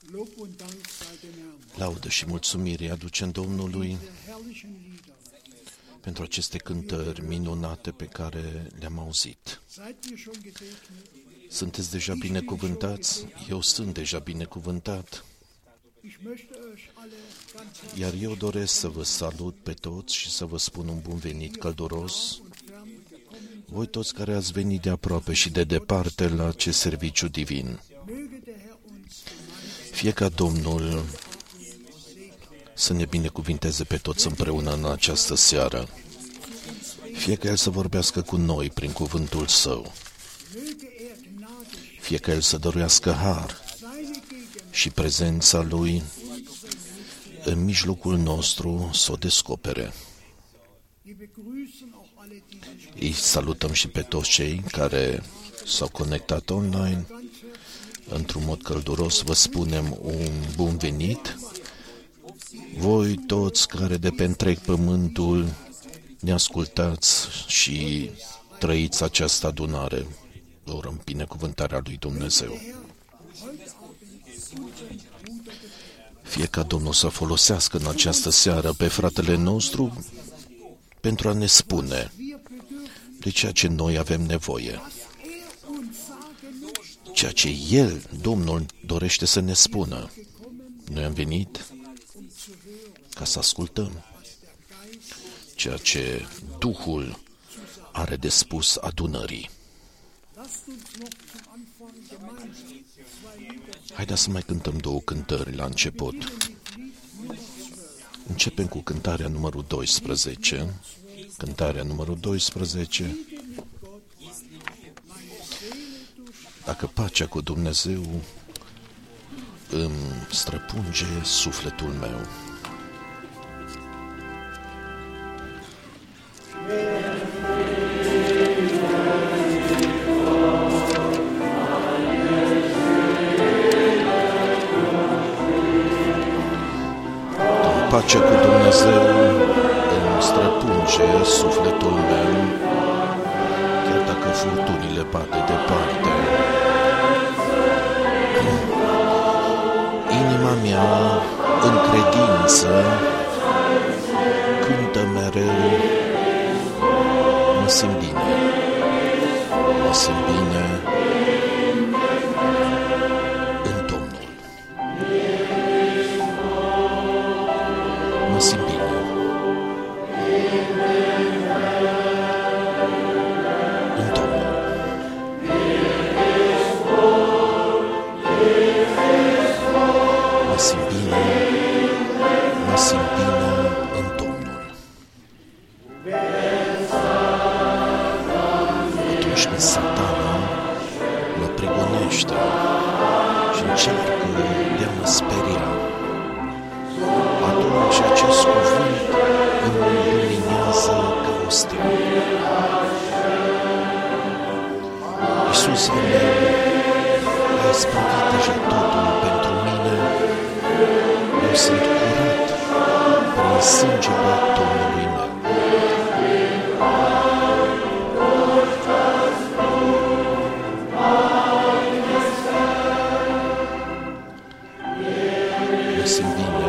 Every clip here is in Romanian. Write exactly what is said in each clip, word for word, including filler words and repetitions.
Laudă și mulțumire aducem Domnului pentru aceste cântări minunate pe care le-am auzit. Sunteți deja binecuvântați? Eu sunt deja binecuvântat. Iar eu doresc să vă salut pe toți și să vă spun un bun venit călduros. Voi toți care ați venit de aproape și de departe la acest serviciu divin. Fie ca Domnul să ne binecuvinteze pe toți împreună în această seară. Fie ca El să vorbească cu noi prin cuvântul Său. Fie ca El să dăruiască har și prezența Lui în mijlocul nostru să o descopere. Îi salutăm și pe toți cei care s-au conectat online. Într-un mod călduros vă spunem un bun venit. Voi toți care de pe întreg pământul ne ascultați și trăiți această adunare. Vă urăm binecuvântarea lui Dumnezeu. Fie ca Domnul să folosească în această seară pe fratele nostru pentru a ne spune de ceea ce noi avem nevoie. Ceea ce El, Domnul, dorește să ne spună. Noi am venit ca să ascultăm ceea ce Duhul are de spus adunării. Haideți să mai cântăm două cântări la început. Începem cu cântarea numărul doisprezece. Cântarea numărul doisprezece. Dacă pacea cu Dumnezeu îmi străpunge sufletul meu. Pacea cu Dumnezeu îmi străpunge sufletul meu, chiar dacă furtunile bat de departe. Inima mea, în credință, cântă mereu, mă simt bine, mă simt bine în Domnul. Mă simt bine. În Domnul. Mă simt bine. Mă simt bine în Domnul. Atunci când Satana mă prigonește și încearcă de a mă speria, atunci acest cuvânt îmi luminează ca o stea. Iisuse meu, ai spăvit deja totul pentru mine. Eu sunt curat prin sângele Domnului meu. Mă simt bine.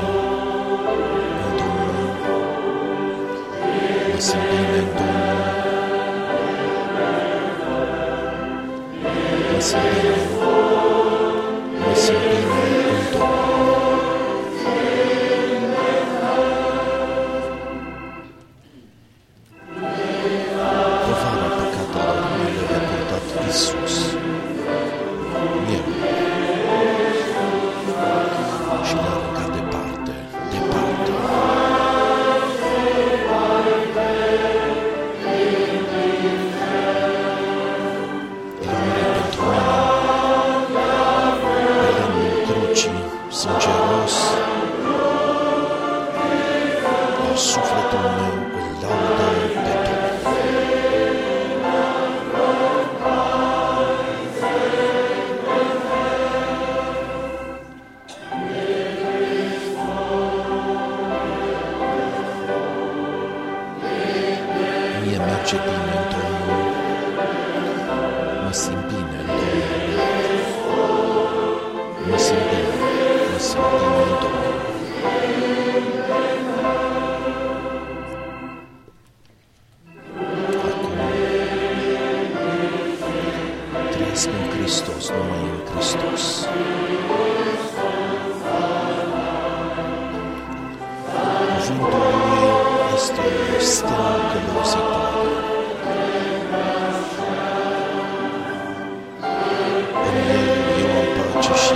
Mă simt bine în Domnul. Mă simt bine. Mă simt bine în Domnul. Povara păcatelor mele le-a purtat Iisus. Eu. Și le-a aruncat departe, departe. Sângeros, iar sufletul meu îl laudă pe Domnul. Mie merge bine în Domnul, mă simt bine în Domnul, mă simt bine. trăiesc în Hristos, numai în Hristos. Cuvântul Lui este o stemă călăuzitoare. În El eu am pace și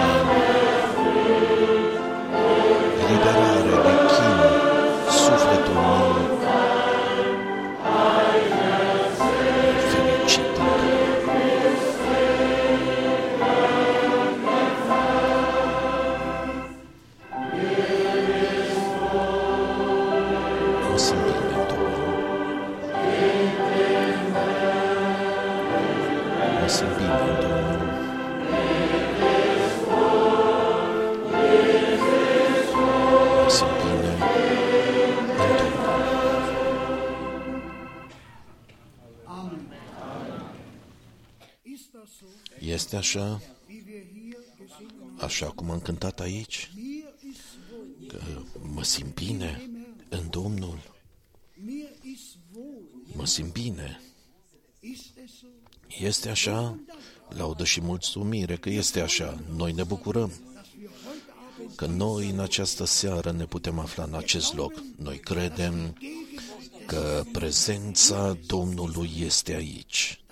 eliberare de chin, sufletul meu fericit în Domnul. Mă simt bine în Domnul. Mă simt bine în Domnul. Mă simt bine în Domnul. Este așa, așa cum am cântat aici, că mă simt bine în Domnul. Mă simt bine. Este așa, laudă și mulțumire că este așa. Noi ne bucurăm că noi în această seară ne putem afla în acest loc. Noi credem că prezența Domnului este aici,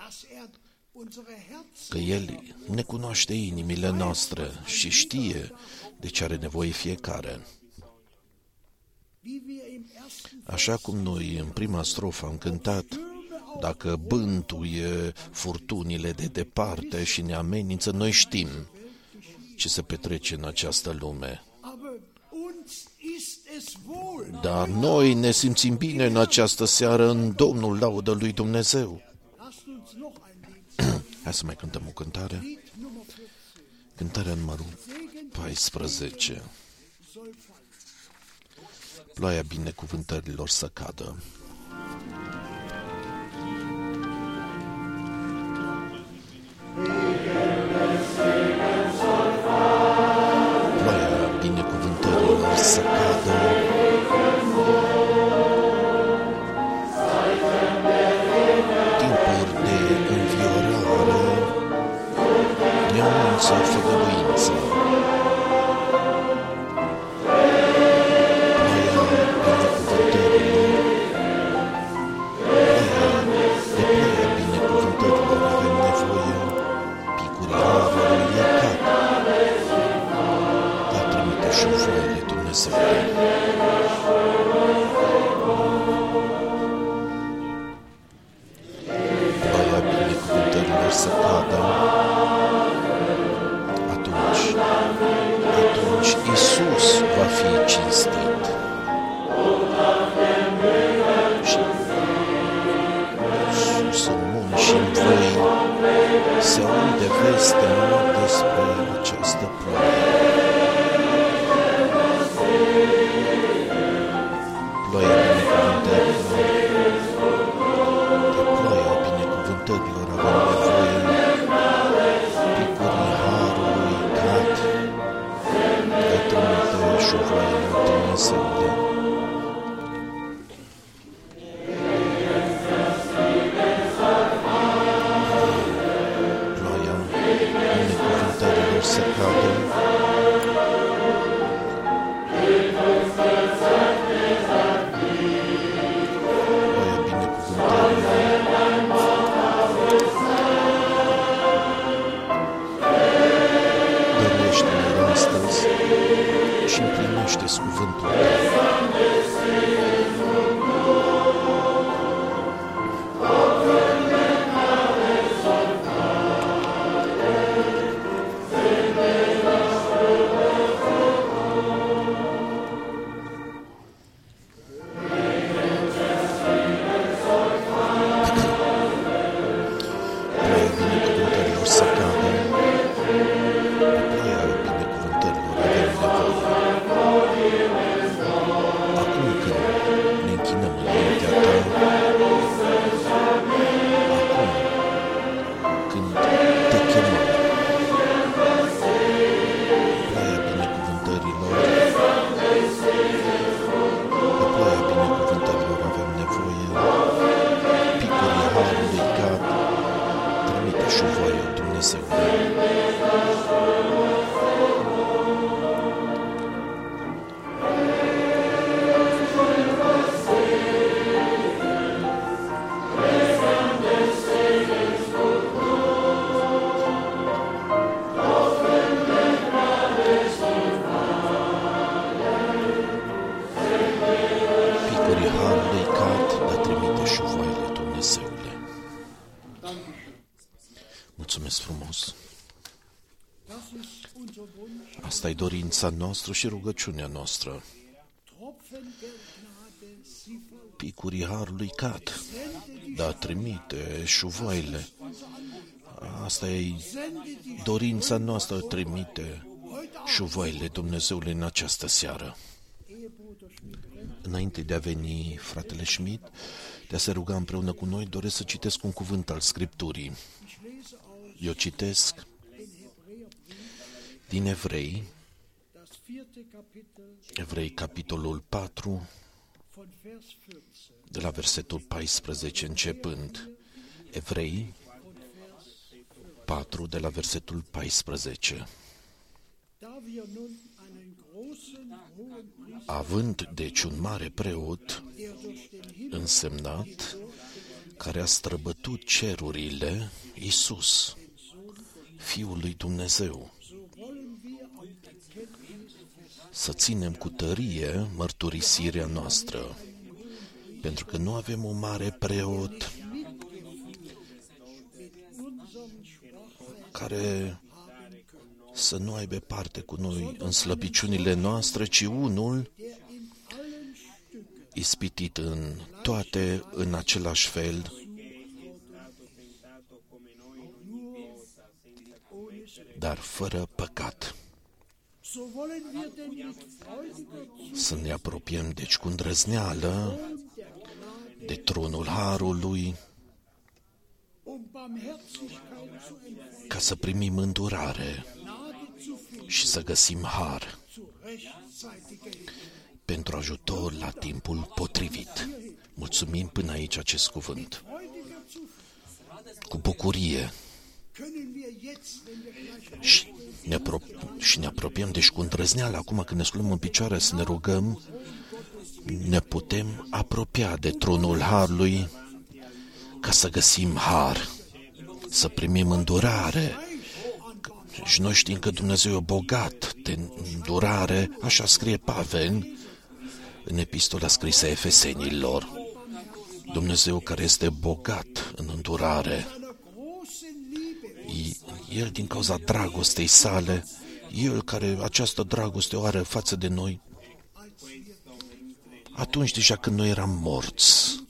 că El ne cunoaște inimile noastre și știe de ce are nevoie fiecare. Așa cum noi în prima strofă am cântat, dacă bântuie furtunile de departe și ne amenință, noi știm ce se petrece în această lume. Dar noi ne simțim bine în această seară în Domnul, laudă lui Dumnezeu. Hai să mai cântăm o cântare. Cântarea numărul paisprezece. Ploaia binecuvântărilor să cadă. Ploaia binecuvântărilor să cadă. Timpuri de înviorare ne anunță făgăduință. Ploaia binecuvântărilor să cadă. Atunci, atunci Iisus va fi cinstit. Și sus în munți și în văi se aude vestea despre această ploaie. Ploaia binecuvântărilor, de ploaia binecuvântărilor avem nevoie, picurii harului cad, îi trimite șuvoaiele Dumnezeule. Ploaia binecuvântărilor să cadă. Și împlinește-ți cuvântul tău. Ploaia binecuvântărilor să cadă. Ploaia binecuvântărilor avem nevoie. Acum când ne închinăm înaintea ta, acum când te chemăm, ploaia binecuvântărilor, de ploaia binecuvântărilor avem nevoie, picurii harului cad, trimite șuvoaiul Dumnezeu. Dumnezeule. Picurii harului cad, dar trimite șuvoaiele, Dumnezeule. Mulțumesc frumos. Asta e dorința noastră și rugăciunea noastră. Picurii harului cad, dar trimite șuvoaiele. Asta e dorința noastră, trimite șuvoaiele, Dumnezeule, în această seară. Înainte de a veni fratele Schmidt, de a se ruga împreună cu noi, doresc să citesc un cuvânt al Scripturii. Eu citesc din Evrei, Evrei, capitolul patru, de la versetul paisprezece începând. Evrei patru, de la versetul paisprezece. Având deci un mare preot însemnat, care a străbătut cerurile, Iisus, Fiul lui Dumnezeu, să ținem cu tărie mărturisirea noastră, pentru că nu avem un mare preot care să nu aibă parte cu noi în slăbiciunile noastre, ci unul ispitit în toate în același fel, dar fără păcat. Să ne apropiem deci cu îndrăzneală de tronul harului, ca să primim îndurare și să găsim har pentru ajutor la timpul potrivit. Mulțumim până aici acest cuvânt. Cu bucurie și ne, apro- și ne apropiem deci cu îndrăzneală. Acum când ne sculăm în picioare să ne rugăm, ne putem apropia de tronul harului ca să găsim har, să primim îndurare. Și noi știm că Dumnezeu e bogat de îndurare, așa scrie Pavel în epistola scrisă Efesenilor. Dumnezeu care este bogat în îndurare, El din cauza dragostei sale, El care această dragoste o are față de noi, atunci deja când noi eram morți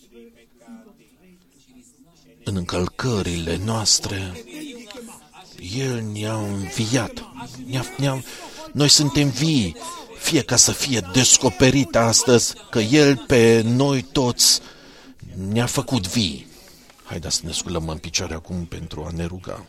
în încălcările noastre, El ne-a înviat. Ne-a, ne-a, noi suntem vii, fie ca să fie descoperit astăzi că El pe noi toți ne-a făcut vii. Haideți să ne sculăm în picioare acum pentru a ne ruga.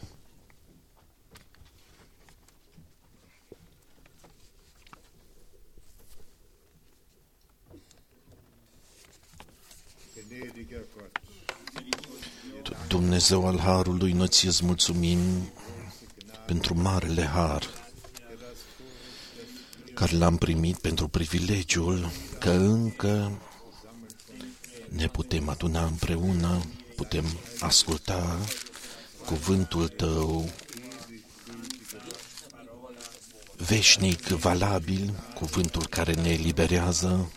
Dumnezeu al harului, noi ți-ți mulțumim pentru marele har care l-am primit, pentru privilegiul că încă ne putem aduna împreună, putem asculta cuvântul Tău veșnic, valabil, cuvântul care ne eliberează.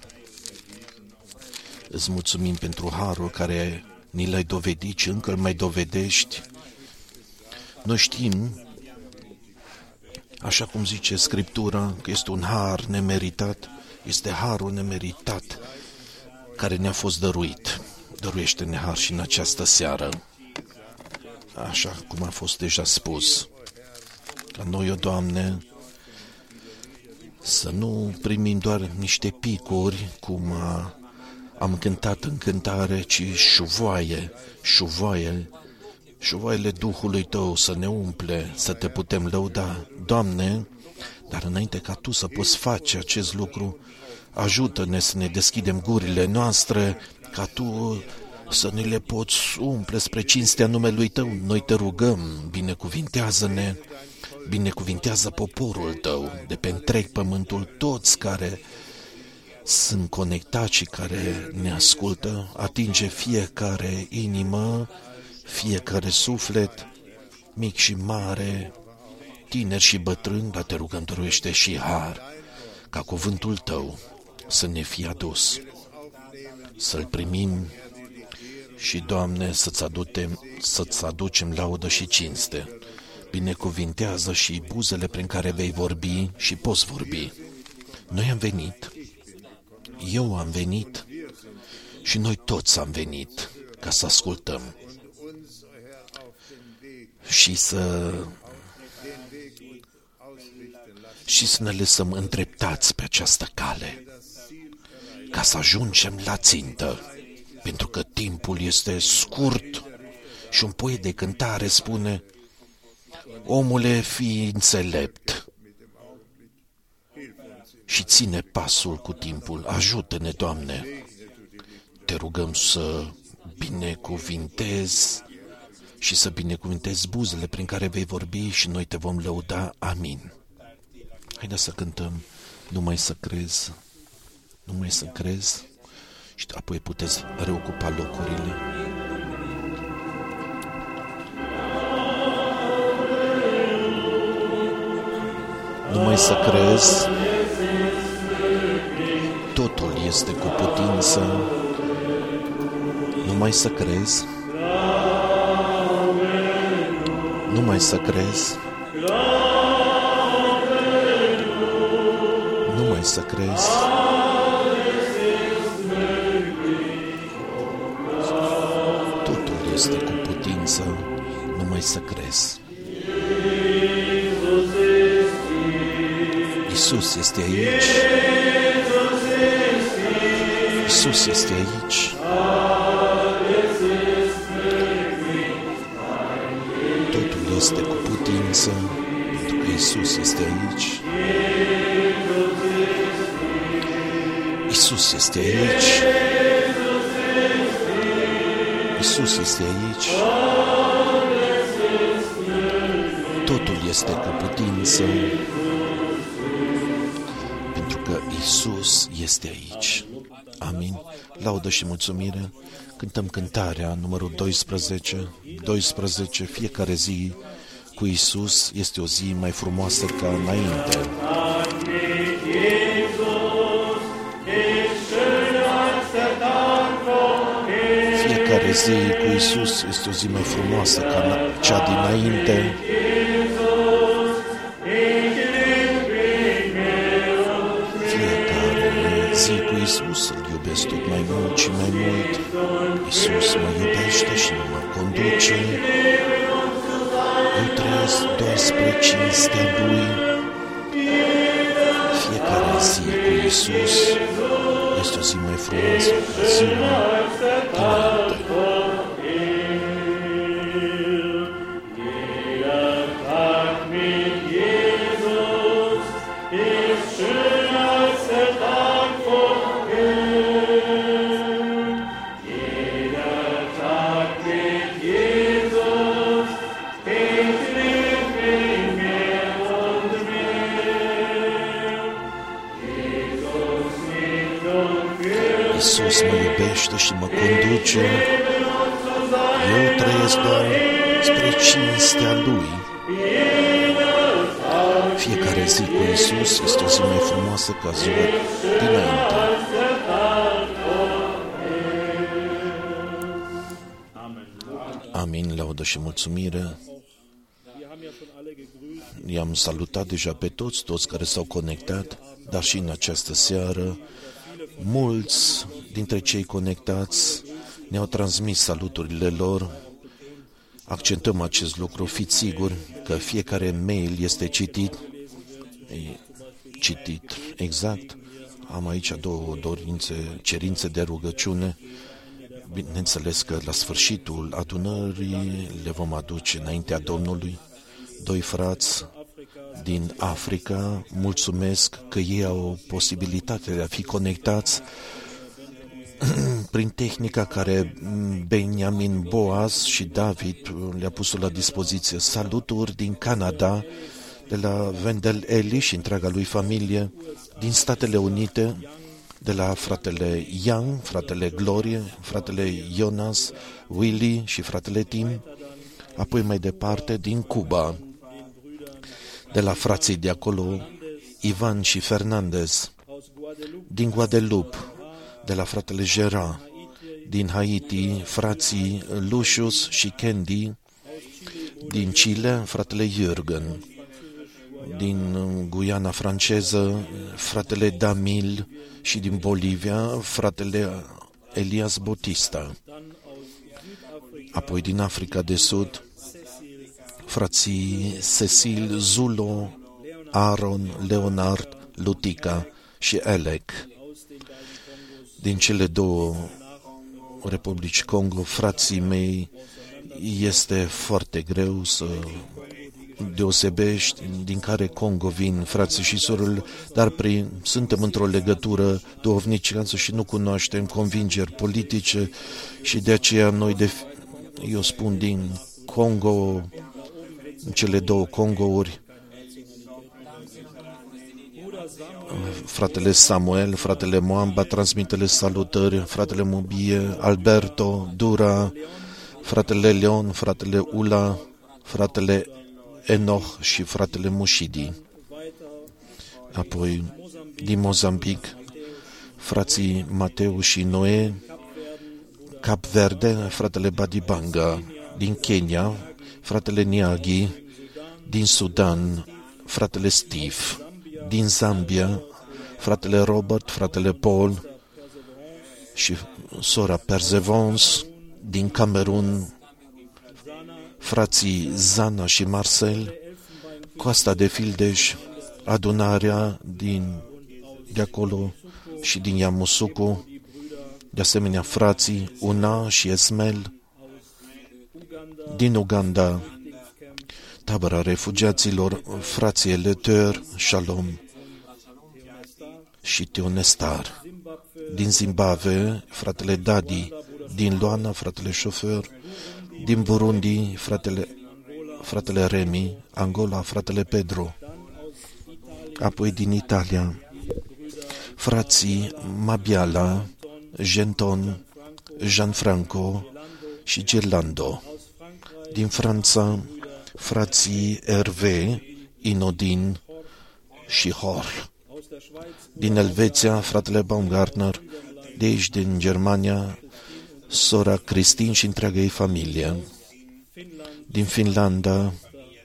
Îți mulțumim pentru harul care ni l-ai dovedit și încă îl mai dovedești. Noi știm, așa cum zice Scriptura, că este un har nemeritat, este harul nemeritat care ne-a fost dăruit. Dăruiește-ne har și în această seară, așa cum a fost deja spus. La noi, o Doamne, să nu primim doar niște picuri, cum a, am cântat în cântare, ci șuvoaie, șuvoaie, șuvoaiele Duhului Tău să ne umple, să Te putem lăuda. Doamne, dar înainte ca Tu să poți face acest lucru, ajută-ne să ne deschidem gurile noastre, ca Tu să ne le poți umple spre cinstea numelui Tău. Noi Te rugăm, binecuvintează-ne, binecuvintează poporul Tău de pe întreg pământul, toți care sunt conectați și care ne ascultă, atinge fiecare inimă, fiecare suflet, mic și mare, tineri și bătrâni, dar Te rugăm, dăruiește și har, ca cuvântul Tău să ne fie adus, să-L primim și, Doamne, să-ți aducem, să-ți aducem laudă și cinste. Binecuvintează și buzele prin care vei vorbi și poți vorbi. Noi am venit, eu am venit și noi toți am venit ca să ascultăm și să și să ne lăsăm îndreptați pe această cale, ca să ajungem la țintă, pentru că timpul este scurt și un poet de cântare spune: omule, fii înțelept și ține pasul cu timpul. Ajută-ne, Doamne! Te rugăm să binecuvintezi și să binecuvintezi buzele prin care vei vorbi și noi Te vom lăuda. Amin. Haideți să cântăm Numai să crezi, numai să crezi și apoi puteți reocupa locurile. Numai să crezi, totul este cu putință. Numai să crezi, numai să crezi, numai să crezi. Totul este cu putință, numai să crezi. Iisus este aici. Iisus este aici. Totul este cu putință, pentru că Iisus este aici. Iisus este aici. Iisus este aici. Totul este cu putință, pentru că Iisus este aici. Amin. Laudă și mulțumire. Cântăm cântarea numărul doisprezece. doisprezece. Fiecare zi cu Iisus este o zi mai frumoasă ca înainte. Fiecare zi cu Iisus este o zi mai frumoasă ca cea dinainte. Fiecare zi cu Iisus îl iubesc tot mai mult și mai mult. Iisus mă iubește și nu mă conduce. Eu trăiesc doar spre cinstea Lui. Fiecare zi cu Iisus este o zi mai frumoasă ca ziua dinainte. Iisus mă iubește și mă conduce. Eu trăiesc doar spre cinstea Lui. Fiecare zi cu Iisus este o zi mai frumoasă ca ziua dinainte. Amin, laudă și mulțumire. I-am salutat deja pe toți, toți care s-au conectat, dar și în această seară mulți dintre cei conectați ne-au transmis saluturile lor. Accentăm acest lucru, fiți siguri că fiecare mail este citit. E citit, exact. Am aici două dorințe, cerințe de rugăciune. Bineînțeles că la sfârșitul adunării le vom aduce înaintea Domnului. Doi frați din Africa, mulțumesc că ei au posibilitatea de a fi conectați prin tehnica care Benjamin Boaz și David le-a pus la dispoziție. Saluturi din Canada, de la Wendell Eli și întreaga lui familie, din Statele Unite, de la fratele Young, fratele Glorie, fratele Jonas, Willy și fratele Tim, apoi mai departe din Cuba, de la frații de acolo, Ivan și Fernandez, din Guadeloupe, de la fratele Gerard, din Haiti, frații Lucius și Candy, din Chile, fratele Jürgen, din Guyana franceză, fratele Damil și din Bolivia, fratele Elias Bautista. Apoi din Africa de Sud, frații Cecil, Zulo, Aaron, Leonard, Lutica și Alec. Din cele două republici Congo, frații mei, este foarte greu să deosebești din care Congo vin frații și sorul, dar prin, suntem într-o legătură duhovnicească și nu cunoaștem convingeri politice și de aceea noi, de, eu spun din Congo, cele două Congouri, fratele Samuel, fratele Moamba, transmitele salutări, fratele Mubie, Alberto, Dura, fratele Leon, fratele Ula, fratele Enoch și fratele Mushidi. Apoi, din Mozambic, frații Mateu și Noe, Cap Verde, fratele Badibanga, din Kenya, fratele Niagi, din Sudan, fratele Steve, din Zambia, fratele Robert, fratele Paul și sora Perseverance, din Camerun, frații Zana și Marcel, Coasta de Fildeș, adunarea din, de acolo și din Yamoussoukro, de asemenea frații Una și Esmel, din Uganda, tabăra refugiaților, frații Eleteur, Shalom și Tionestar, din Zimbabwe, fratele Dadi, din Luana, fratele Șofer, din Burundi, fratele, fratele Remi, Angola, fratele Pedro, apoi din Italia, frații Mabiala, Genton, Gianfranco și Gerlando, din Franța, frații Hervé, Inodin și Hor, din Elveția, fratele Baumgartner, de aici din Germania, sora Cristin și întreaga ei familie, din Finlanda,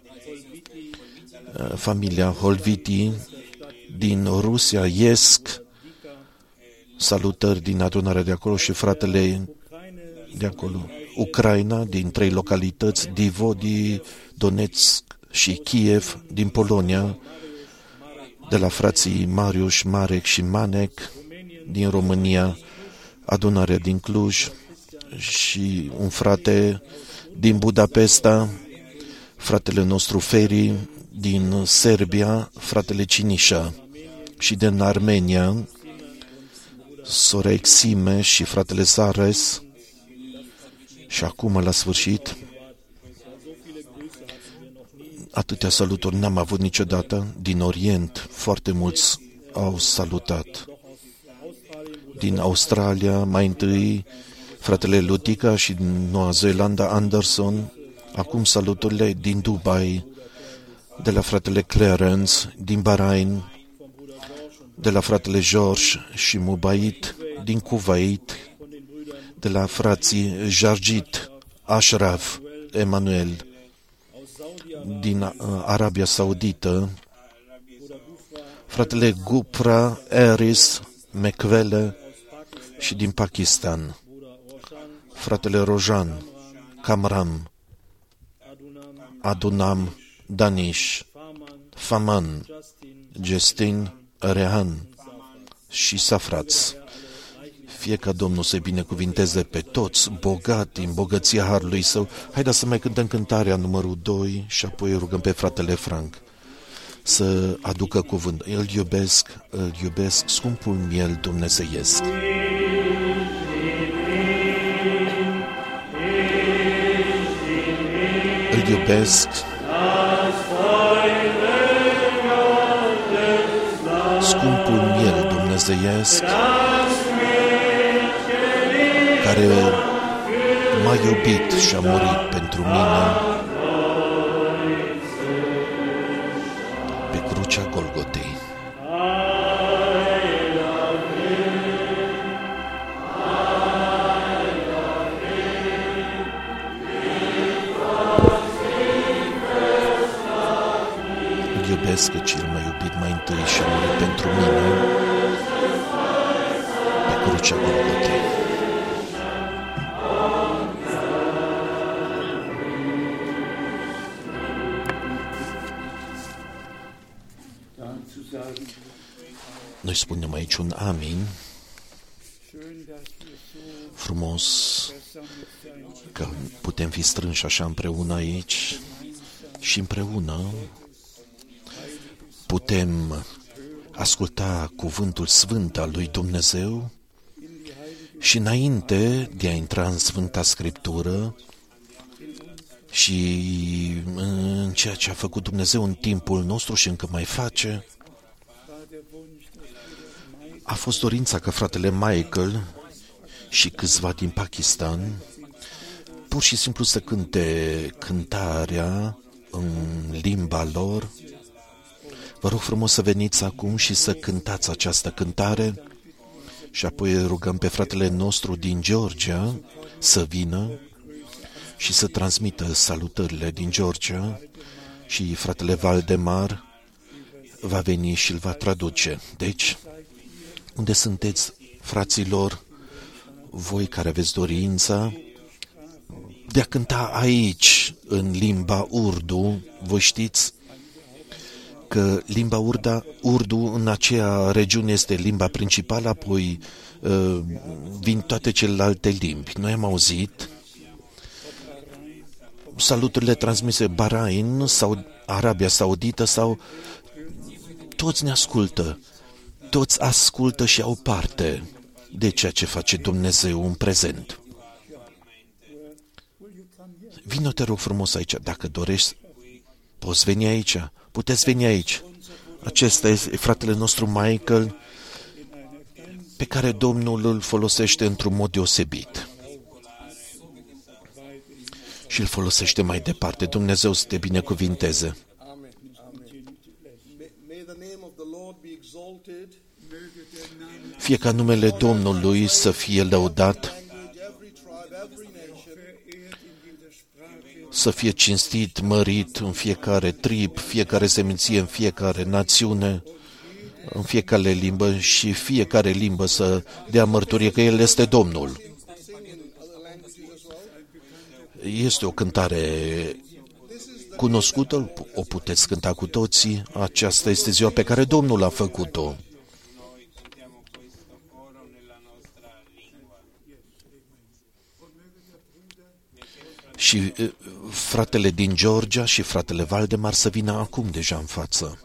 familia Holviti, din Rusia, Iesc, salutări din adunarea de acolo și fratele de acolo, Ucraina, din trei localități, Divodi, Donetsk și Kiev, din Polonia, de la frații Marius, Marek și Manek, din România, adunarea din Cluj și un frate din Budapesta, fratele nostru Feri, din Serbia, fratele Cinișa și din Armenia, sora Exime și fratele Zares. Și acum, la sfârșit, atâtea saluturi n-am avut niciodată. Din Orient, foarte mulți au salutat. Din Australia, mai întâi, fratele Lutica și din Noua Zeelandă, Anderson. Acum saluturile din Dubai, de la fratele Clarence, din Bahrain, de la fratele George și Mubait, din Kuwait, de la frații Jarjit, Ashraf, Emanuel, din Arabia Saudită, fratele Gupra, Eris, Mekvele și din Pakistan, fratele Rojan, Kamram, Adunam, Danish, Faman, Justin, Rehan și Safraț. Fie ca Domnul să binecuvinteze pe toți, bogati în bogăția harului său. Haideți să mai cântăm cântarea numărul doi și apoi rugăm pe fratele Frank să aducă cuvânt. Îl iubesc, îl iubesc, scumpul miel dumnezeiesc. Îl iubesc. Scumpul miel dumnezeiesc care m-a iubit și a murit pentru mine pe crucea Golgotei. Îl iubesc că cel m-a iubit mai întâi și a murit pentru mine pe crucea Golgotei. Noi spunem aici un amin, frumos că putem fi strânși așa împreună aici și împreună putem asculta cuvântul sfânt al lui Dumnezeu și înainte de a intra în Sfânta Scriptură și în ceea ce a făcut Dumnezeu în timpul nostru și încă mai face, a fost dorința ca fratele Michael și câțiva din Pakistan pur și simplu să cânte cântarea în limba lor. Vă rog frumos să veniți acum și să cântați această cântare și apoi rugăm pe fratele nostru din Georgia să vină și să transmită salutările din Georgia și fratele Valdemar va veni și îl va traduce. Deci, unde sunteți, fraților, voi care aveți dorința de a cânta aici, în limba urdu, voi știți că limba urda, urdu în acea regiune este limba principală, apoi uh, vin toate celelalte limbi. Noi am auzit saluturile transmise Bahrain sau Arabia Saudită sau toți ne ascultă, toți ascultă și au parte de ceea ce face Dumnezeu în prezent. Vino, te rog frumos aici, dacă dorești, poți veni aici, puteți veni aici. Acesta este fratele nostru Michael, pe care Domnul îl folosește într-un mod deosebit. Și îl folosește mai departe. Dumnezeu să te binecuvinteze. Fie ca numele Domnului să fie lăudat, să fie cinstit, mărit în fiecare trib, fiecare seminție, în fiecare națiune, în fiecare limbă și fiecare limbă să dea mărturie că El este Domnul. Este o cântare cunoscută, o puteți cânta cu toții. Aceasta este ziua pe care Domnul a făcut-o. Și fratele din Georgia și fratele Valdemar să vină acum deja în față.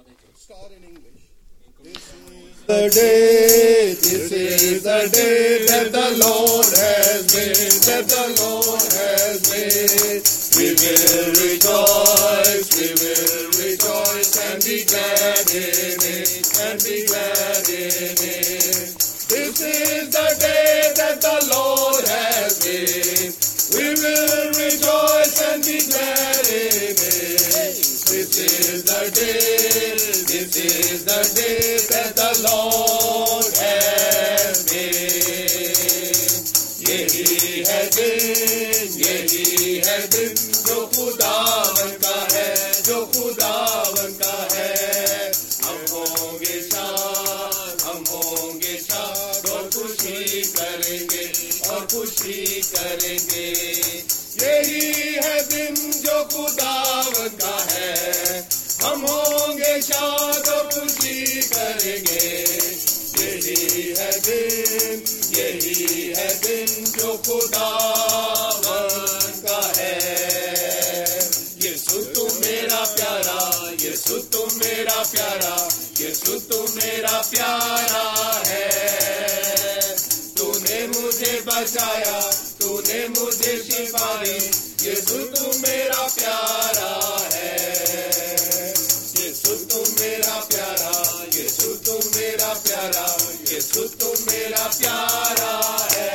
The day, this is the day that the Lord has made, that the Lord has made. We will rejoice, we will rejoice and be glad in it, and be glad in it. This is the day that the Lord has made. We will rejoice and be glad in it. This is the day, this is the day that the Lord has made. यही है दिन, यही है दिन जो खुदावन का है, जो खुदावन का है. हम होंगे शाद, हम होंगे शाद और खुशी करेंगे, और खुशी करेंगे. यही है दिन जो खुदावन का है. हम होंगे शाद और खुशी करेंगे. यही है दिन, यही है दिन जो खुदावन का है. यीशु तू मेरा प्यारा, यीशु तू मेरा प्यारा, यीशु तू मेरा प्यारा है. तूने मुझे बचाया, तूने मुझे शिफा दी, यीशु तू मेरा प्यारा है, यीशु तू मेरा प्यारा, यीशु तू मेरा प्यारा, यीशु तू मेरा प्यारा है।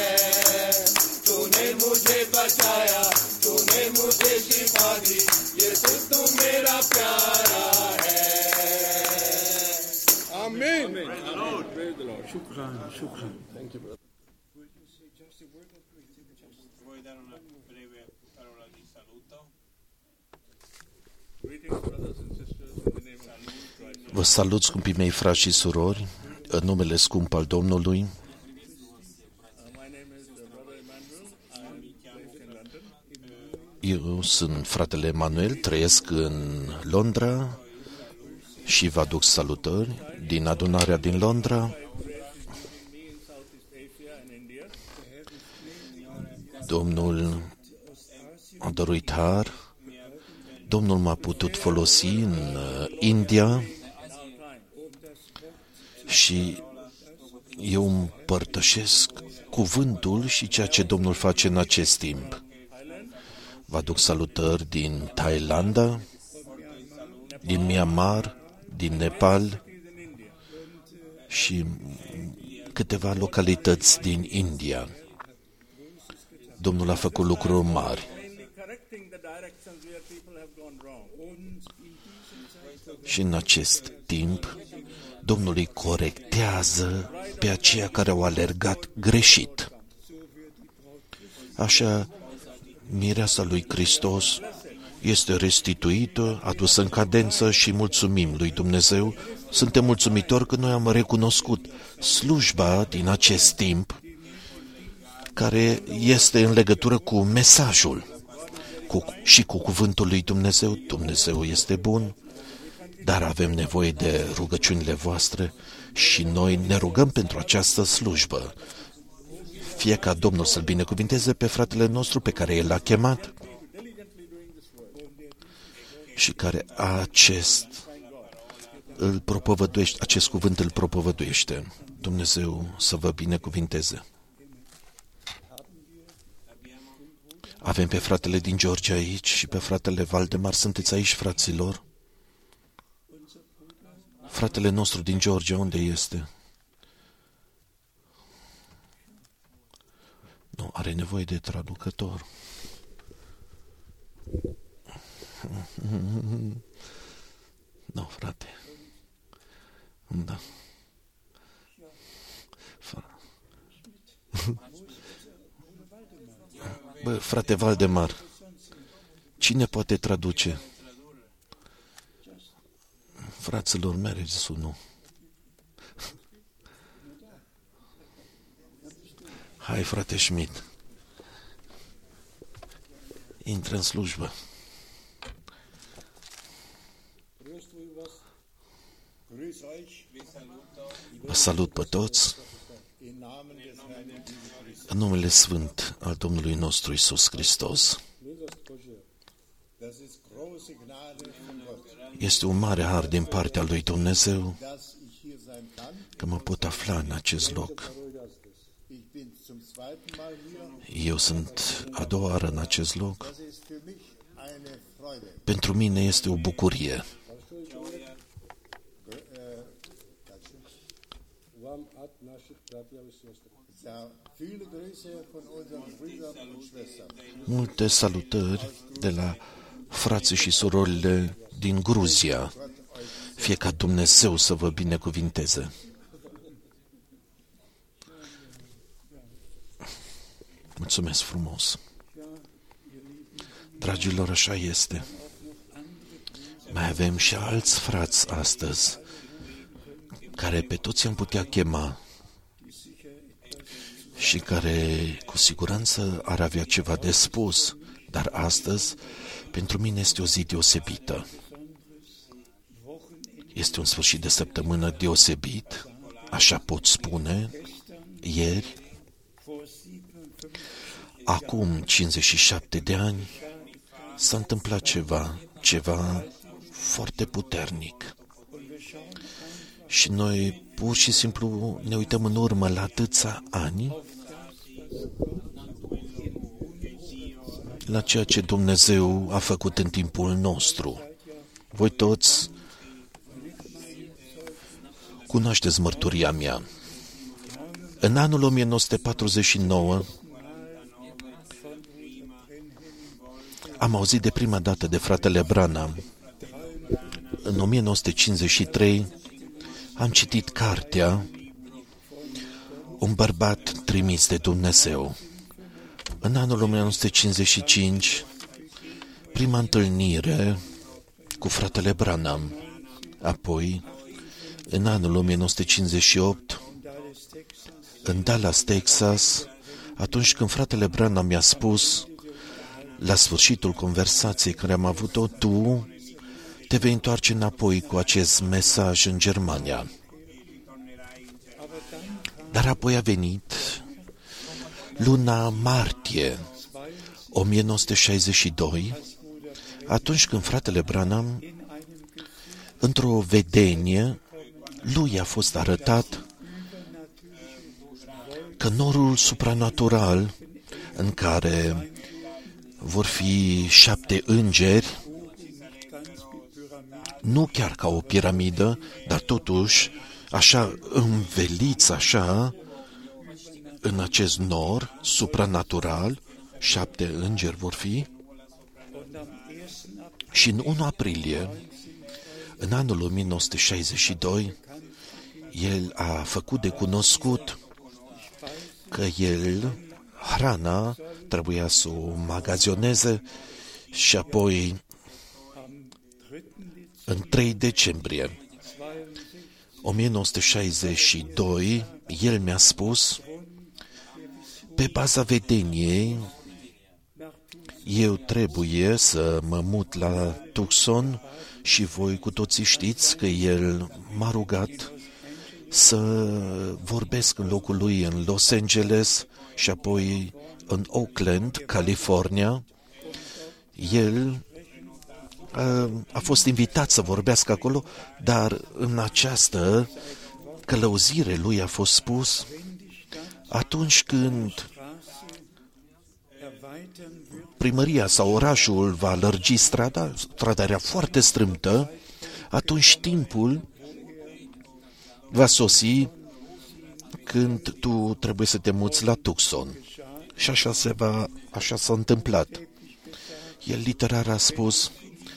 तूने मुझे बचाया, तूने मुझे शिफा दी, यीशु तू मेरा प्यारा है। आमीन। शुक्रान शुक्रान। Thank you, brother. Vuoi dare una breve parola di saluto? Greetings, brothers and sisters, in the name of Christ. Vă salut, scumpii mei frați și surori, în numele scump al Domnului. My name is uh, Brother Emmanuel. I am based in London. Eu sunt fratele Emanuel, trăiesc în Londra și vă aduc salutări din adunarea din Londra. Me in Southeast Asia and India. Domnul a dăruit har, Domnul m-a putut folosi în uh, India și eu împărtășesc cuvântul și ceea ce Domnul face în acest timp. Vă aduc salutări din Thailanda, din Myanmar, din Nepal și câteva localități din India. Domnul a făcut lucruri mari. Correcting the directions where people have gone wrong. Și în acest timp, Domnul îi corectează pe aceia care au alergat greșit. Așa, mireasa lui Hristos este restituită, adusă în cadență și mulțumim lui Dumnezeu. Suntem mulțumitori că noi am recunoscut slujba din acest timp care este în legătură cu mesajul cu, și cu cuvântul lui Dumnezeu. Dumnezeu este bun, dar avem nevoie de rugăciunile voastre și noi ne rugăm pentru această slujbă. Fie ca Domnul să-l binecuvinteze pe fratele nostru pe care El l-a chemat și care acest, îl propovăduiește, acest cuvânt îl propovăduiește. Dumnezeu să vă binecuvinteze. Avem pe fratele din Georgia aici și pe fratele Valdemar. Sunteți aici, fraților? Fratele nostru din Georgia, unde este? Nu, are nevoie de traducător. Nu, frate. Da. Bă, frate Valdemar, cine poate traduce? Fraților, mergeți sau nu? Hai, frate Schmidt. Intră în slujbă. Vă salut pe toți în numele sfânt al Domnului nostru Iisus Hristos. Este un mare har din partea lui Dumnezeu că mă pot afla în acest loc. Eu sunt a doua oară în acest loc. Pentru mine este o bucurie. Multe salutări de la frații și surorile din Gruzia. Fie ca Dumnezeu să vă binecuvinteze. Mulțumesc frumos. Dragilor, așa este. Mai avem și alți frați astăzi, care pe toți am putea chema și care cu siguranță ar avea ceva de spus, dar astăzi pentru mine este o zi deosebită. Este un sfârșit de săptămână deosebit, așa pot spune. Ieri, acum cincizeci și șapte de ani, s-a întâmplat ceva, ceva foarte puternic. Și noi pur și simplu ne uităm în urmă la atâția ani, la ceea ce Dumnezeu a făcut în timpul nostru. Voi toți cunoașteți mărturia mea. În anul o mie nouă sute patruzeci și nouă am auzit de prima dată de fratele Branham. În o mie nouă sute cincizeci și trei am citit cartea Un bărbat trimis de Dumnezeu. În anul o mie nouă sute cincizeci și cinci, prima întâlnire cu fratele Branham. Apoi, în anul o mie nouă sute cincizeci și opt, în Dallas, Texas, atunci când fratele Branham mi-a spus, la sfârșitul conversației care am avut-o, tu te vei întoarce înapoi cu acest mesaj în Germania. Dar apoi a venit luna martie o mie nouă sute șaizeci și doi, atunci când fratele Branham, într-o vedenie, lui a fost arătat că norul supranatural în care vor fi șapte îngeri, nu chiar ca o piramidă, dar totuși, așa înveliți, așa, în acest nor supranatural, șapte îngeri vor fi, și în unu aprilie, în anul o mie nouă sute șaizeci și doi, el a făcut de cunoscut că el, hrana, trebuia să o magazioneze și apoi, în trei decembrie o mie nouă sute șaizeci și doi, el mi-a spus, pe baza vedeniei, eu trebuie să mă mut la Tucson și voi cu toții știți că el m-a rugat să vorbesc în locul lui în Los Angeles și apoi în Oakland, California. El a, a fost invitat să vorbească acolo, dar în această călăuzire lui a fost spus, atunci când primăria sau orașul va lărgi strada, strada era foarte strâmtă, atunci timpul va sosi când tu trebuie să te muți la Tucson. Și așa se va, așa s-a întâmplat. El literar a spus,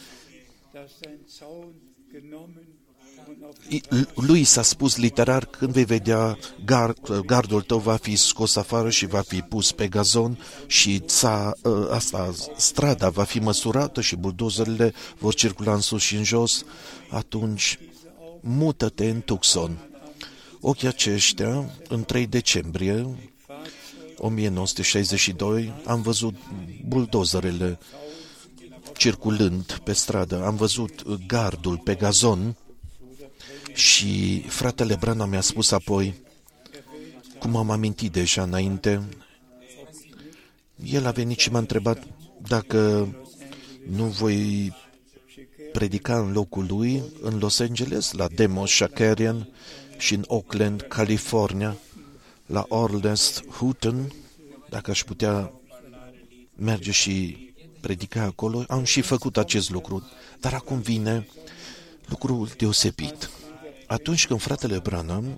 lui s-a spus literar, când vei vedea, gard, gardul tău va fi scos afară și va fi pus pe gazon și ța, asta, strada va fi măsurată și buldozerele vor circula în sus și în jos, atunci mută-te în Tucson. Ochii aceștia, în trei decembrie o mie nouă sute șaizeci și doi, am văzut buldozerele circulând pe stradă, am văzut gardul pe gazon și fratele Branham mi-a spus apoi, cum am amintit deja înainte, el a venit și m-a întrebat dacă nu voi predica în locul lui în Los Angeles, la Demos Shakarian și în Oakland, California, la Orleans Houghton, dacă aș putea merge și predica acolo. Am și făcut acest lucru, dar acum vine lucrul deosebit. Atunci când fratele Branham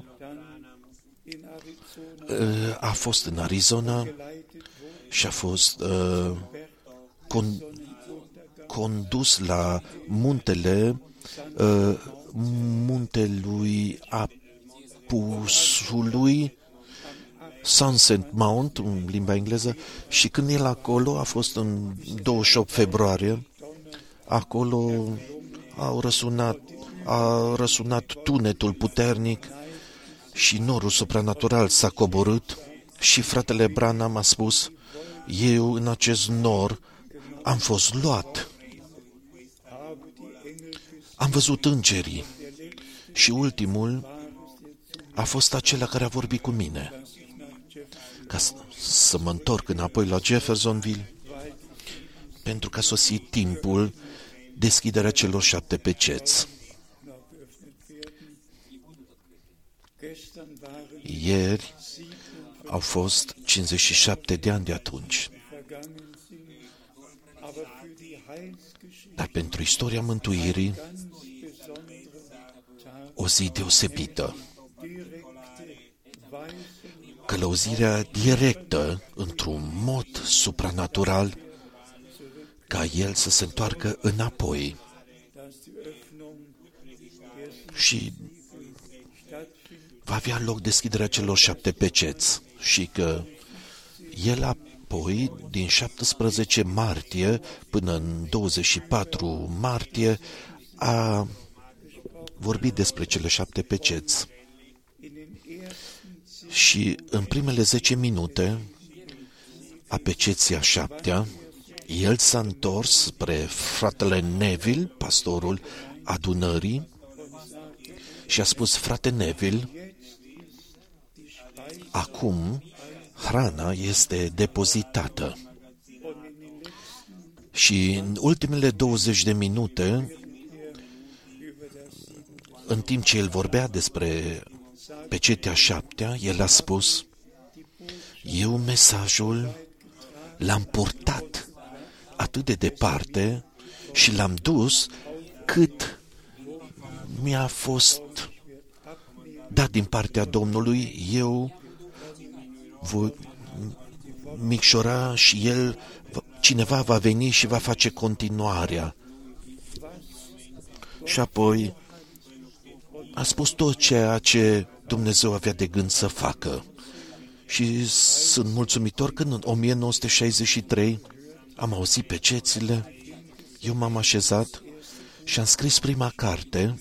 a fost în Arizona și a fost uh, con, condus la muntele uh, muntelui Apusului, Sunset Mount, în limba engleză, și când el acolo a fost în douăzeci și opt februarie, acolo au răsunat, a răsunat tunetul puternic și norul supranatural s-a coborât și fratele Branham a spus, eu în acest nor am fost luat. Am văzut îngerii și ultimul a fost acela care a vorbit cu mine. Ca să mă întorc înapoi la Jeffersonville, pentru că a sosit timpul deschiderea celor șapte peceți. Ieri au fost cincizeci și șapte de ani de atunci. dar pentru istoria mântuirii, o zi deosebită. Călăuzirea directă, într-un mod supranatural, ca el să se întoarcă înapoi. Și va avea loc deschiderea celor șapte peceți și că el apoi, din șaptesprezece martie până în douăzeci și patru martie, a vorbit despre cele șapte peceți. Și în primele zece minute a peceții a șaptea, el s-a întors spre fratele Neville, pastorul adunării, și a spus: frate Neville, acum hrana este depozitată. Și în ultimele douăzeci de minute, în timp ce el vorbea despre pecetea șaptea, el a spus: eu mesajul l-am purtat atât de departe și l-am dus cât mi-a fost dat din partea Domnului. Eu voi micșora și el, cineva va veni și va face continuarea. Și apoi a spus tot ceea ce Dumnezeu avea de gând să facă. Și sunt mulțumitor că în o mie nouă sute șaizeci și trei am auzit pecețile, eu m-am așezat și am scris prima carte,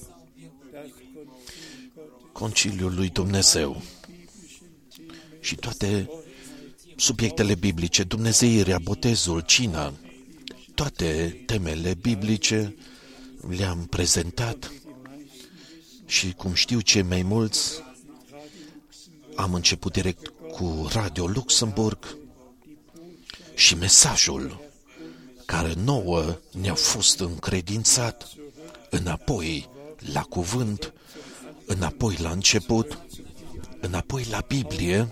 Conciliul lui Dumnezeu. Și toate subiectele biblice, dumnezeirea, botezul, cina, toate temele biblice le-am prezentat și, cum știu cei mai mulți, am început direct cu Radio Luxemburg și mesajul care nouă ne-a fost încredințat înapoi la cuvânt, înapoi la început, înapoi la Biblie,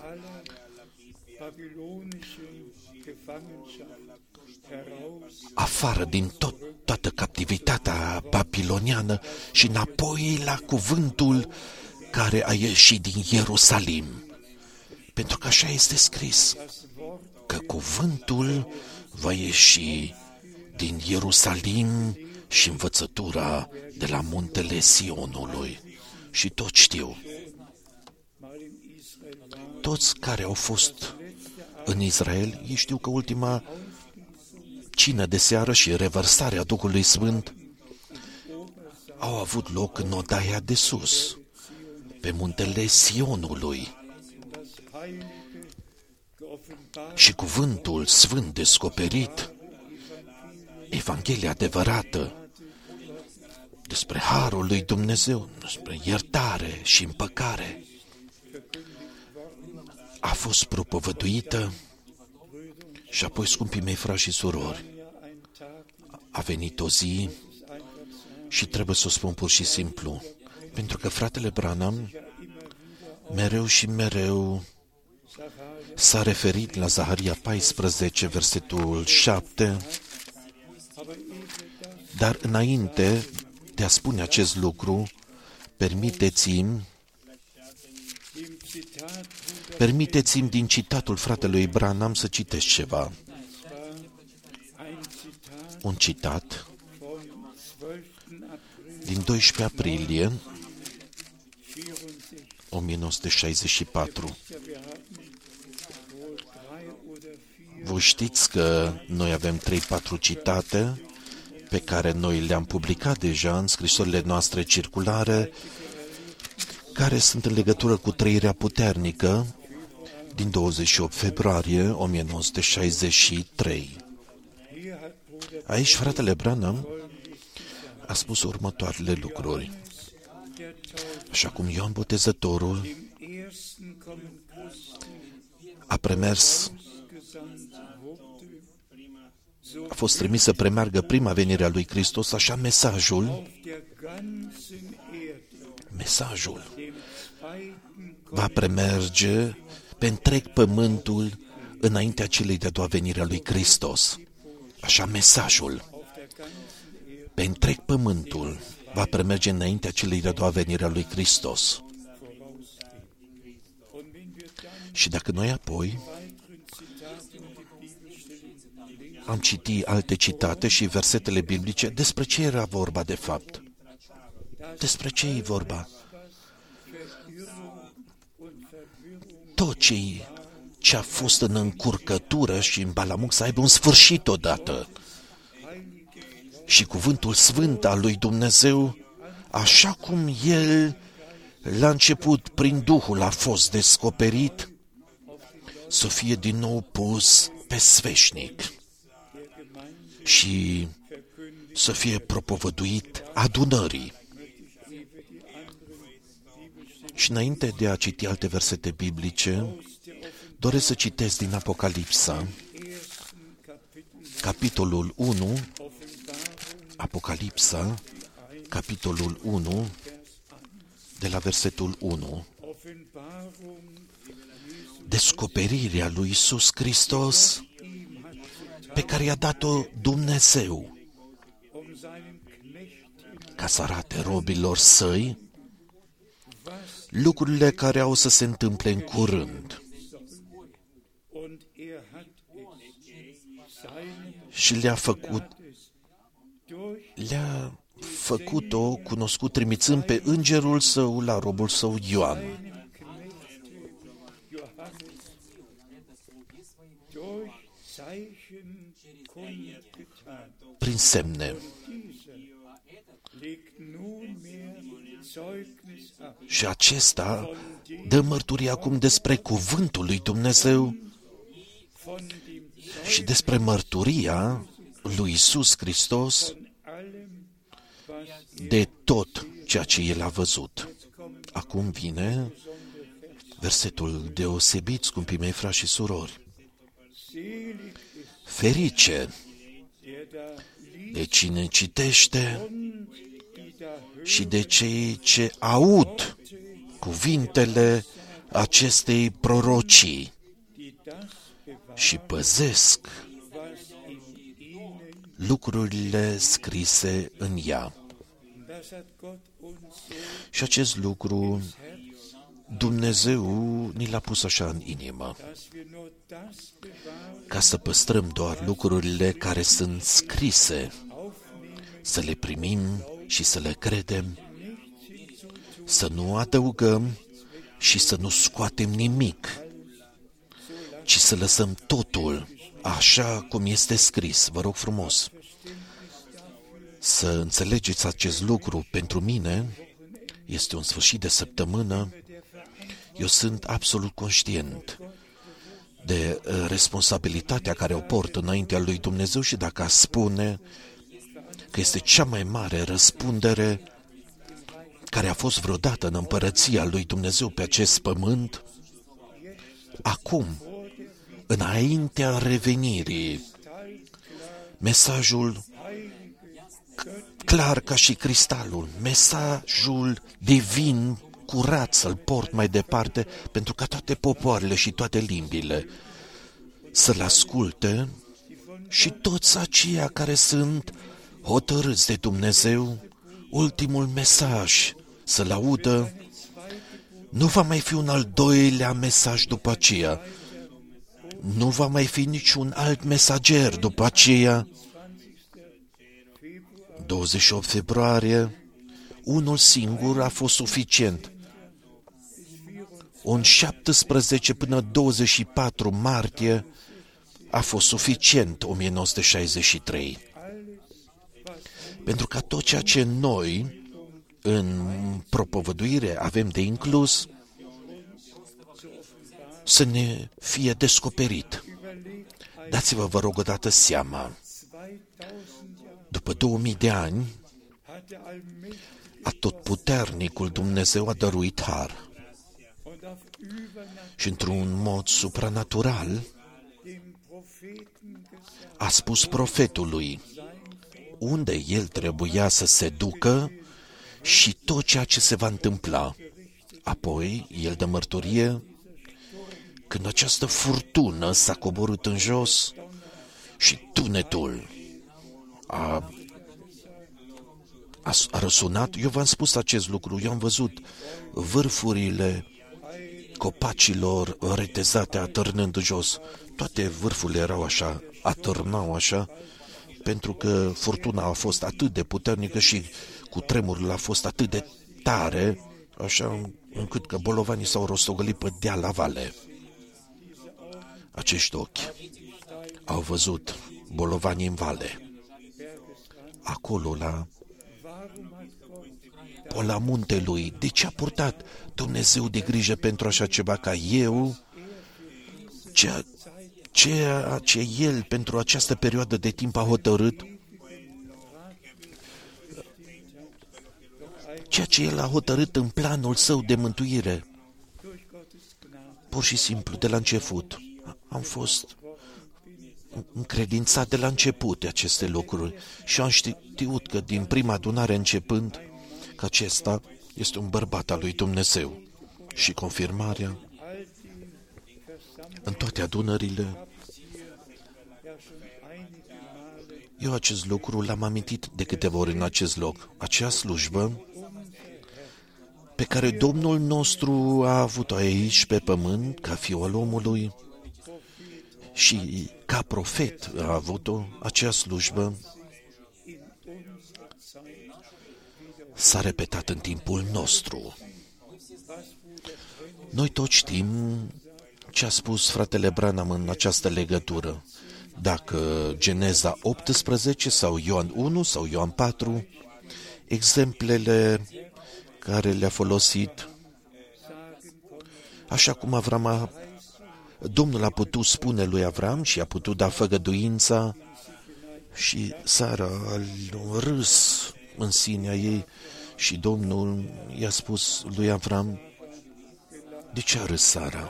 afară din tot, toată captivitatea babiloniană și înapoi la cuvântul care a ieșit din Ierusalim. Pentru că așa este scris, că cuvântul va ieși din Ierusalim și învățătura de la muntele Sionului. Și toți știu, toți care au fost în Israel, ei știu că ultima cină de seară și revărsarea Duhului Sfânt au avut loc în odaia de sus, pe muntele Sionului. Și cuvântul sfânt descoperit, Evanghelia adevărată, despre harul lui Dumnezeu, despre iertare și împăcare, a fost propovăduită. Și apoi, scumpii mei frați și surori, a venit o zi și trebuie să o spun pur și simplu, pentru că fratele Branham mereu și mereu s-a referit la Zaharia paisprezece, versetul șapte, dar înainte de a spune acest lucru, permiteți-mi, permiteți-mi din citatul fratelui Branham să citesc ceva. Un citat din doisprezece aprilie o mie nouă sute șaizeci și patru. Voi știți că noi avem trei patru citate pe care noi le-am publicat deja în scrisorile noastre circulare, care sunt în legătură cu trăirea puternică din douăzeci și opt februarie o mie nouă sute șaizeci și trei. Aici fratele Branham a spus următoarele lucruri. Așa cum Ioan Botezătorul a premers, a fost trimis să premeargă prima venire a lui Hristos, așa mesajul, mesajul va premerge pe întreg pământul înaintea celei de-a doua venire a lui Hristos. Așa mesajul pe întreg pământul va premerge înaintea celei de-a doua venire a lui Hristos. Și dacă noi apoi am citit alte citate și versetele biblice, despre ce era vorba de fapt? Despre ce e vorba? Tot ce, ce a fost în încurcătură și în balamuc să aibă un sfârșit odată. Și cuvântul sfânt al lui Dumnezeu, așa cum El la început prin Duhul a fost descoperit, să fie din nou pus pe sfeșnic și să fie propovăduit adunării. Și înainte de a citi alte versete biblice, doresc să citesc din Apocalipsa, capitolul unu, Apocalipsa, capitolul unu, de la versetul unu. Descoperirea lui Iisus Hristos pe care i-a dat-o Dumnezeu ca să arate robilor săi lucrurile care au să se întâmple în curând. Și le-a făcut le-a făcut-o cunoscut trimițând pe îngerul său la robul său Ioan. Prin semne. Și acesta dă mărturie acum despre cuvântul lui Dumnezeu și despre mărturia lui Iisus Hristos de tot ceea ce El a văzut. Acum vine versetul deosebit, scumpii mei frați și surori. Ferice de cine citește și de cei ce aud cuvintele acestei prorocii și păzesc lucrurile scrise în ea. Și acest lucru Dumnezeu ni l-a pus așa în inimă, ca să păstrăm doar lucrurile care sunt scrise, să le primim și să le credem, să nu adăugăm și să nu scoatem nimic, ci să lăsăm totul așa cum este scris. Vă rog frumos să înțelegeți acest lucru. Pentru mine este un sfârșit de săptămână. Eu sunt absolut conștient de responsabilitatea care o port înaintea lui Dumnezeu și dacă a spune că este cea mai mare răspundere care a fost vreodată în împărăția lui Dumnezeu pe acest pământ, acum, înaintea revenirii, mesajul clar ca și cristalul, mesajul divin curat să-l port mai departe pentru ca toate popoarele și toate limbile să-l asculte și toți aceia care sunt hotărâți de Dumnezeu, ultimul mesaj să-l audă. Nu va mai fi un al doilea mesaj după aceea. Nu va mai fi niciun alt mesager după aceea. douăzeci și opt februarie, unul singur a fost suficient. Un șaptesprezece până douăzeci și patru martie a fost suficient, o mie nouă sute șaizeci și trei. Pentru ca tot ceea ce noi în propovăduire avem de inclus să ne fie descoperit. Dați-vă, vă rog, odată seama. După două mii de ani, atotputernicul Dumnezeu a dăruit har. Și într-un mod supranatural a spus profetului unde el trebuia să se ducă și tot ceea ce se va întâmpla. Apoi, el dă mărturie când această furtună s-a coborât în jos și tunetul a a, a răsunat, eu v-am spus acest lucru, eu am văzut vârfurile copacilor retezate atârnând jos. Toate vârfurile erau așa, atârnau așa, pentru că furtuna a fost atât de puternică și cutremurul a fost atât de tare, așa încât că bolovanii s-au rostogălit pe deal la vale. Acești ochi au văzut bolovanii în vale. Acolo, la pola muntelui, de ce a purtat Dumnezeu de grijă pentru așa ceva ca eu, ceea, ceea ce El pentru această perioadă de timp a hotărât, ceea ce El a hotărât în planul Său de mântuire. Pur și simplu, de la început, am fost încredințat de la început de aceste lucruri și am știut că din prima adunare începând că acesta este un bărbat al lui Dumnezeu. Și confirmarea în toate adunările. Eu acest lucru l-am amintit de câteva ori în acest loc. Acea slujbă pe care Domnul nostru a avut-o aici pe pământ, ca Fiul al omului, și ca profet a avut-o, acea slujbă s-a repetat în timpul nostru. Noi toți știm ce a spus fratele Branham în această legătură. Dacă Geneza optsprezece sau Ioan unu sau Ioan patru, exemplele care le-a folosit, așa cum Avram a, Domnul a putut spune lui Avram și a putut da făgăduința și Sara a râs în sinea ei și Domnul i-a spus lui Avram, de ce a râs Sara?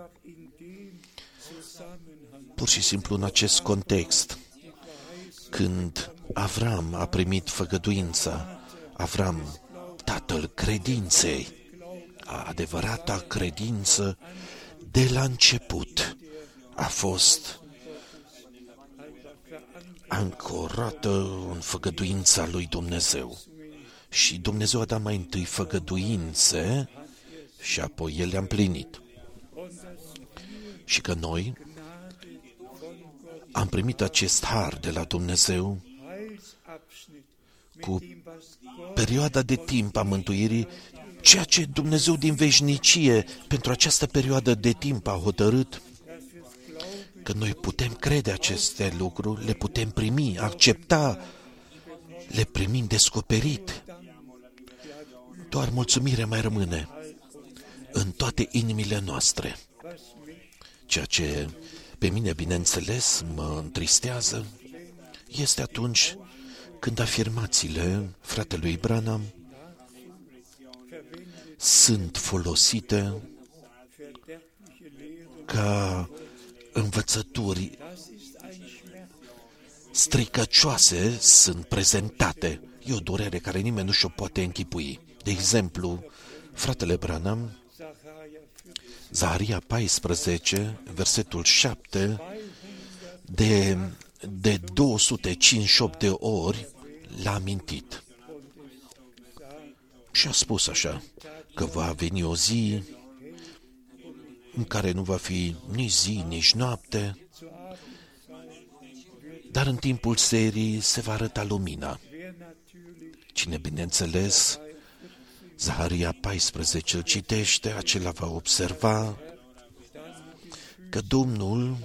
Pur și simplu în acest context, când Avram a primit făgăduința, Avram, tatăl credinței, adevărata credință, de la început a fost ancorată în făgăduința lui Dumnezeu. Și Dumnezeu a dat mai întâi făgăduințe și apoi El le-a împlinit. Și că noi am primit acest har de la Dumnezeu cu perioada de timp a mântuirii, ceea ce Dumnezeu din veșnicie pentru această perioadă de timp a hotărât, că noi putem crede aceste lucruri, le putem primi, accepta, le primim descoperit. Doar mulțumire mai rămâne în toate inimile noastre. Ceea ce pe mine, bineînțeles, mă întristează este atunci când afirmațiile fratelui Branham sunt folosite ca învățături stricăcioase, sunt prezentate. E o durere care nimeni nu și-o poate închipui. De exemplu, fratele Branham, Zaharia paisprezece, versetul șapte, de, de două sute cincizeci și opt de ori l-a amintit. Și a spus așa, că va veni o zi în care nu va fi nici zi, nici noapte, dar în timpul serii se va arăta lumina. Cine, bineînțeles, Zaharia paisprezece îl citește, acela va observa că Domnul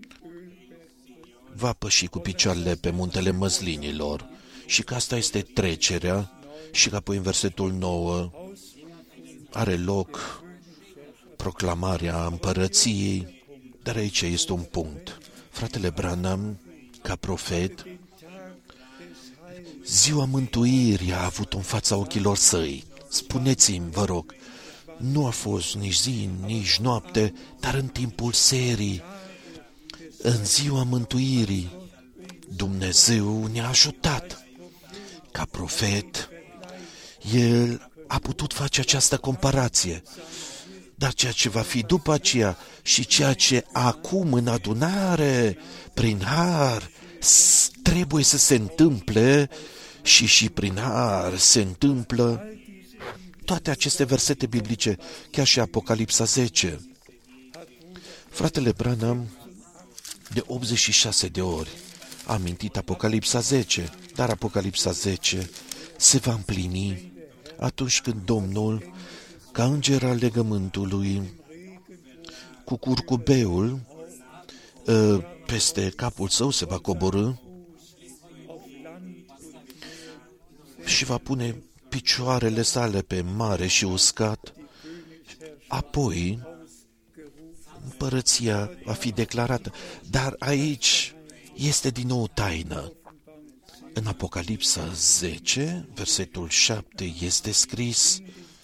va păși cu picioarele pe muntele măslinilor și că asta este trecerea și că apoi în versetul nouă are loc proclamarea împărăției, dar aici este un punct. Fratele Branham, ca profet, ziua mântuirii a avut în fața ochilor săi. Spuneți-mi, vă rog, nu a fost nici zi, nici noapte, dar în timpul serii, în ziua mântuirii, Dumnezeu ne-a ajutat. Ca profet, El a putut face această comparație. Dar ceea ce va fi după aceea și ceea ce acum în adunare, prin har, trebuie să se întâmple și și prin har se întâmplă. Toate aceste versete biblice, chiar și Apocalipsa zece. Fratele Branham de optzeci și șase de ori a amintit Apocalipsa zece, dar Apocalipsa zece se va împlini atunci când Domnul, ca înger al legământului, cu curcubeul peste capul său se va coborî și va pune picioarele sale pe mare și uscat. Apoi împărăția va fi declarată. Dar aici este din nou taină. În Apocalipsa zece, versetul șapte, este scris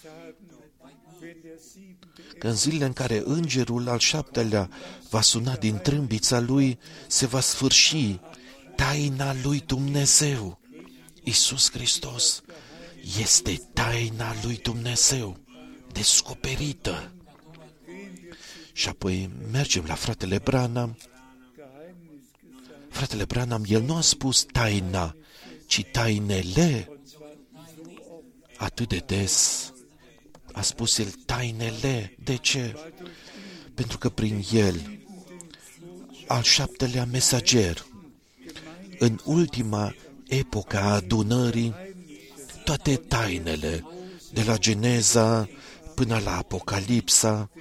că în zilele în care îngerul al șaptelea va suna din trâmbița lui, se va sfârși taina lui Dumnezeu. Iisus Hristos este taina lui Dumnezeu, descoperită. Și apoi mergem la fratele Branham. Fratele Branham, el nu a spus taina, ci tainele. Atât de des a spus el tainele. De ce? Pentru că prin el, al șaptelea mesager, în ultima epocă a adunării, toate tainele, de la Geneza până la Apocalipsa,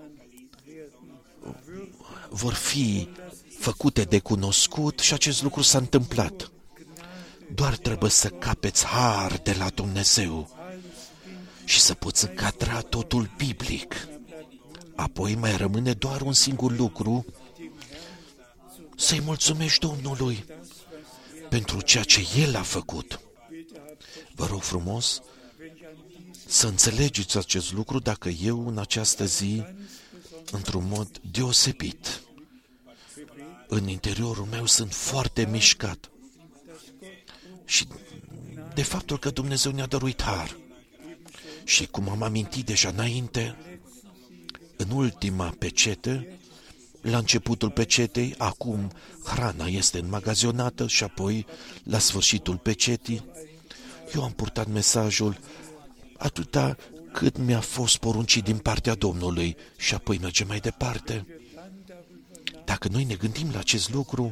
vor fi făcute de cunoscut și acest lucru s-a întâmplat. Doar trebuie să capeți har de la Dumnezeu și să poți încadra totul biblic. Apoi mai rămâne doar un singur lucru, să-i mulțumești Domnului pentru ceea ce El a făcut. Vă rog frumos să înțelegeți acest lucru dacă eu în această zi, într-un mod deosebit, în interiorul meu sunt foarte mișcat și de faptul că Dumnezeu ne-a dăruit har. Și cum am amintit deja înainte, în ultima pecete, la începutul pecetei, acum hrana este înmagazionată și apoi, la sfârșitul pecetii, eu am purtat mesajul atâta cât mi-a fost poruncit din partea Domnului și apoi mergem mai departe. Dacă noi ne gândim la acest lucru,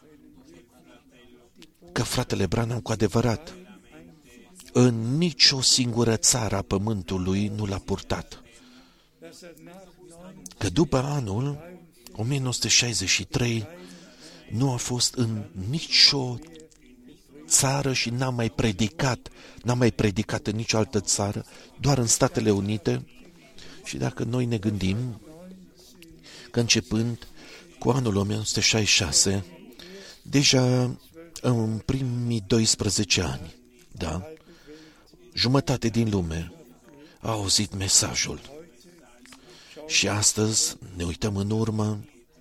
că fratele Branham cu adevărat în nicio singură țară a pământului nu l-a purtat, că după anul o mie nouă sute șaizeci și trei nu a fost în nicio țară și n-a mai predicat, n-a mai predicat în nicio altă țară, doar în Statele Unite. Și dacă noi ne gândim că începând cu anul o mie nouă sute șaizeci și șase, deja în primii doisprezece ani, da, jumătate din lume a auzit mesajul. Și astăzi ne uităm în urmă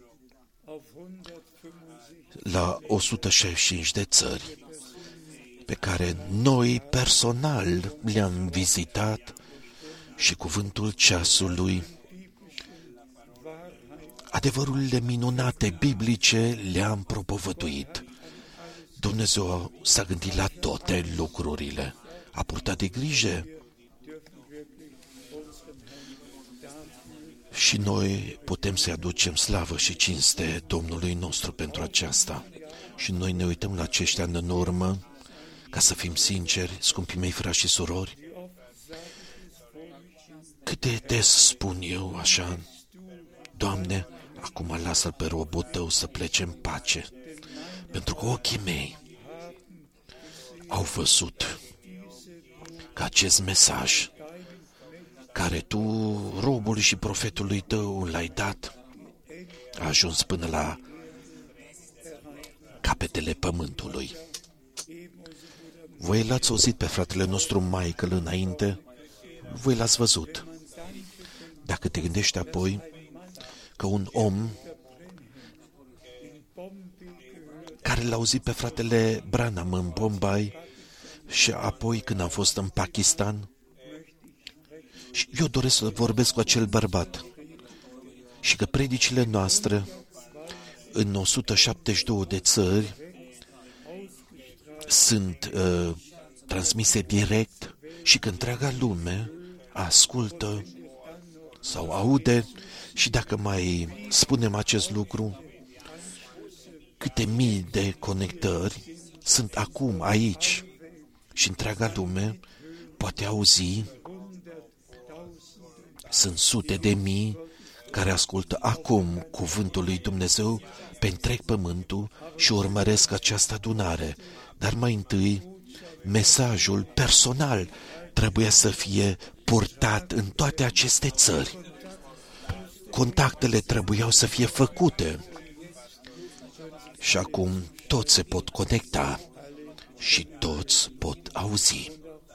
la o sută șaizeci și cinci de țări pe care noi personal le-am vizitat și cuvântul ceasului, adevărurile minunate biblice le-am propovăduit. Dumnezeu s-a gândit la toate lucrurile, a purtat de grijă și noi putem să-i aducem slavă și cinste Domnului nostru pentru aceasta. Și noi ne uităm la acești ani în urmă, ca să fim sinceri, scumpii mei frați și surori, cât de des spun eu așa, Doamne, acum lasă-l pe robul Tău să plece în pace, pentru că ochii mei au văzut că acest mesaj care Tu, robului și profetului Tău, l-ai dat, a ajuns până la capetele pământului. Voi l-ați auzit pe fratele nostru Michael înainte, voi l-ați văzut. Dacă te gândești apoi că un om care l-a auzit pe fratele Branham în Bombay și apoi când am fost în Pakistan, și eu doresc să vorbesc cu acel bărbat și că predicile noastre în o sută șaptezeci și două de țări sunt uh, transmise direct și că întreaga lume ascultă sau aude. Și dacă mai spunem acest lucru, câte mii de conectări sunt acum aici și întreaga lume poate auzi. Sunt sute de mii care ascultă acum cuvântul lui Dumnezeu pe întreg pământul și urmăresc această adunare. Dar mai întâi, mesajul personal trebuie să fie purtat în toate aceste țări. Contactele trebuiau să fie făcute. Și acum toți se pot conecta și toți pot auzi.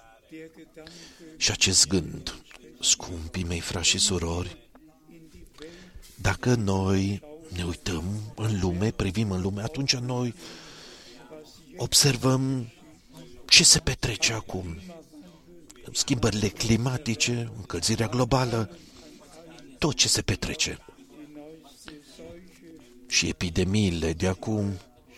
Și acest gând, scumpii mei frați și surori, dacă noi ne uităm în lume, privim în lume, atunci noi observăm ce se petrece acum. Schimbările climatice, încălzirea globală, tot ce se petrece. Și epidemiile de acum,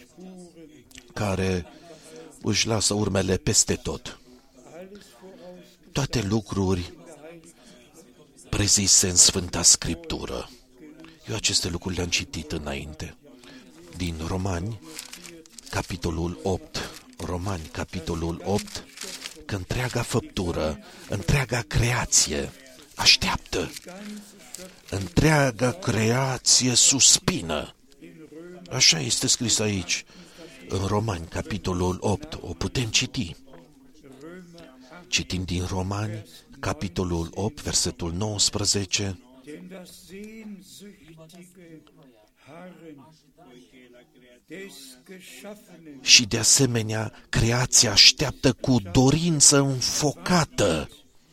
care își lasă urmele peste tot. Toate lucruri prezise în Sfânta Scriptură. Eu aceste lucruri le-am citit înainte. Din Romani, capitolul opt. Romani, capitolul opt, că întreaga făptură, întreaga creație așteaptă. Întreaga creație suspină. Așa este scris aici, în Romani, capitolul opt. O putem citi. Citim din Romani, capitolul opt, versetul nouăsprezece. Și de asemenea, creația așteaptă cu dorință înfocată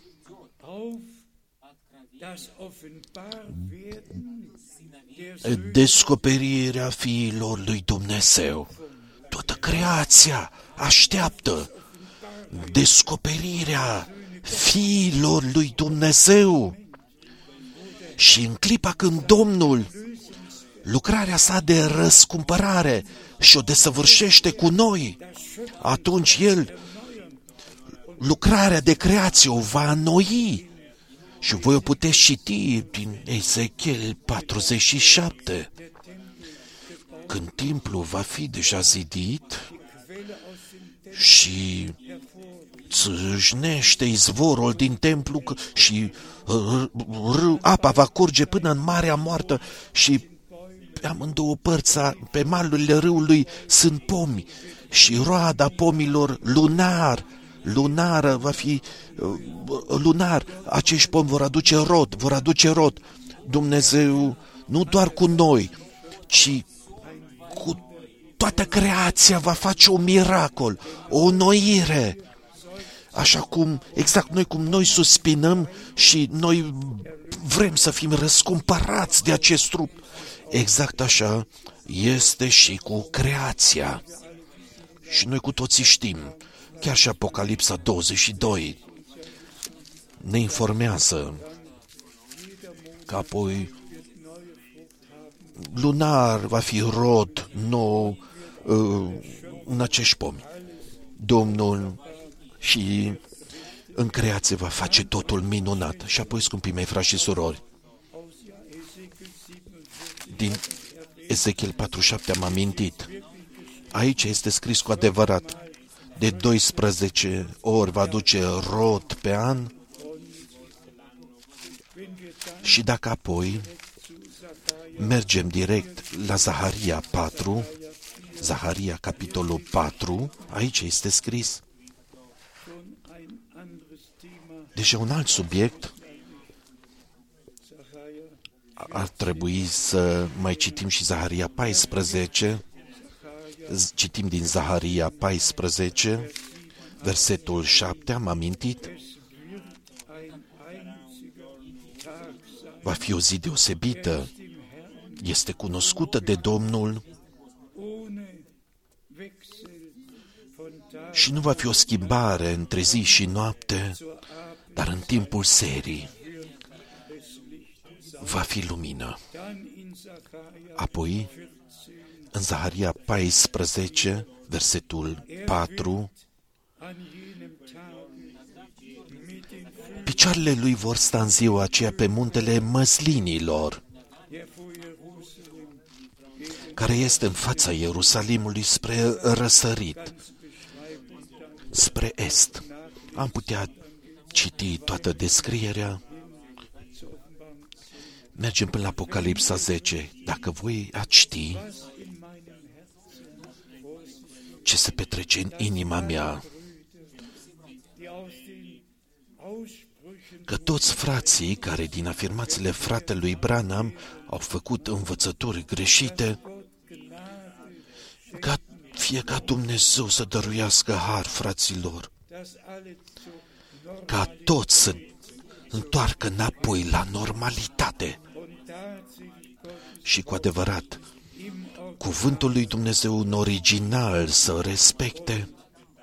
descoperirea fiilor lui Dumnezeu. Toată creația așteaptă descoperirea fiilor lui Dumnezeu. Și în clipa când Domnul lucrarea sa de răscumpărare și o desăvârșește cu noi, atunci El lucrarea de creație o va înnoi. Și voi o puteți citi din Ezechiel patruzeci și șapte. Când templul va fi deja zidit și țâșnește izvorul din templu și apa va curge până în Marea Moartă și pe amândouă părți, pe malurile râului, sunt pomi și roada pomilor lunar, lunară va fi lunar. Acești pomi vor aduce rod, vor aduce rod. Dumnezeu nu doar cu noi, ci cu toată creația va face un miracol, o înnoire. Așa cum, exact noi cum noi suspinăm și noi vrem să fim răscumpărați de acest trup, exact așa este și cu creația. Și noi cu toții știm, chiar și Apocalipsa douăzeci și doi ne informează că apoi lunar va fi rod nou uh, în acești pomi. Domnul și în creație va face totul minunat. Și apoi, scumpii mei frați și surori, din Ezechiel patruzeci și șapte am amintit. Aici este scris cu adevărat. De doisprezece ori va aduce rod pe an. Și dacă apoi mergem direct la Zaharia patru, Zaharia capitolul patru, aici este scris deja un alt subiect. Ar trebui să mai citim și Zaharia paisprezece. Citim din Zaharia paisprezece, versetul șapte, am amintit. Va fi o zi deosebită, este cunoscută de Domnul și nu va fi o schimbare între zi și noapte, dar în timpul serii va fi lumină. Apoi, în Zaharia paisprezece, versetul patru, Picioarele lui vor sta în ziua aceea pe muntele măslinilor, care este în fața Ierusalimului spre răsărit, spre est. Am putea citi toată descrierea. Mergem până la Apocalipsa zece. Dacă voi ați ști ce se petrece în inima mea, că toți frații care din afirmațiile fratelui Branham au făcut învățături greșite, ca fie ca Dumnezeu să dăruiască har fraților, ca toți să întoarcă înapoi la normalitate. Și cu adevărat, cuvântul lui Dumnezeu în original să respecte,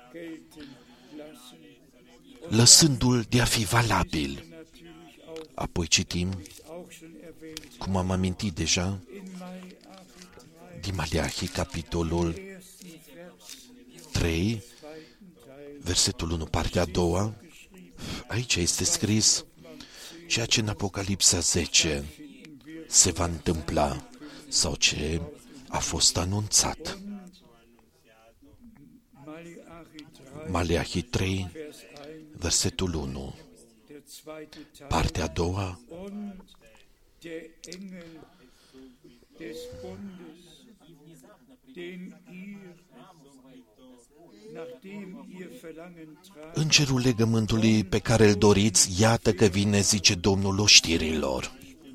lăsându-l de a fi valabil. Apoi citim, cum am amintit deja, din Maleahi, capitolul trei, versetul unu, partea a doua. Aici este scris ceea ce în Apocalipsa zece se va întâmpla sau ce a fost anunțat. Maleahi trei, versetul unu, partea a doua. Îngerul legământului pe care îl doriți, iată că vine, zice Domnul oștirilor.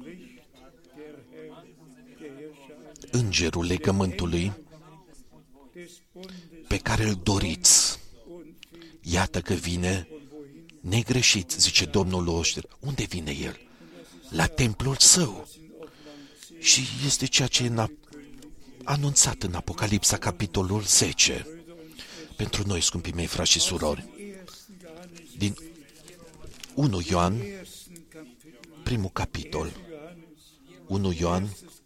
Îngerul legământului pe care îl doriți, iată că vine, negreșit, zice Domnul oștirilor. Unde vine el? La templul său. Și este ceea ce e anunțat în Apocalipsa, capitolul zece. Pentru noi, scumpii mei, frați și surori, din unu Ioan, primul capitol, unu Ioan,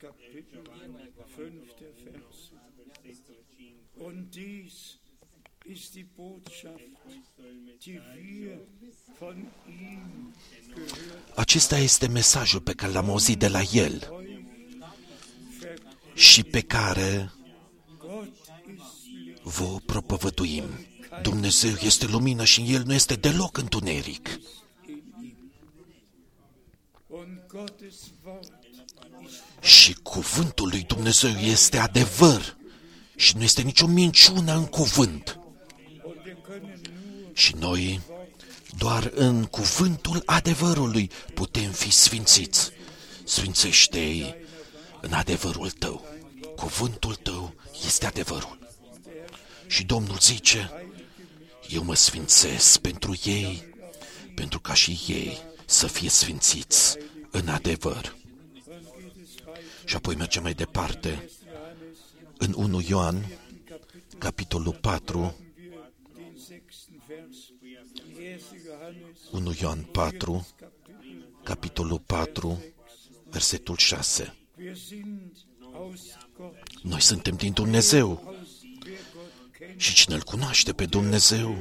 acesta este mesajul pe care l-am auzit de la el și pe care vă propovăduim. Dumnezeu este lumină și în El nu este deloc întuneric. Și cuvântul lui Dumnezeu este adevăr și nu este nicio minciună în cuvânt. Și noi, doar în cuvântul adevărului, putem fi sfințiți. Sfințește-i în adevărul tău. Cuvântul tău este adevărul. Și Domnul zice, eu mă sfințesc pentru ei, pentru ca și ei să fie sfințiți în adevăr. Și apoi mergem mai departe. În unu Ioan, capitolul patru, unu Ioan patru, capitolul patru, versetul șase. Noi suntem din Dumnezeu. Și cine îl cunoaște pe Dumnezeu,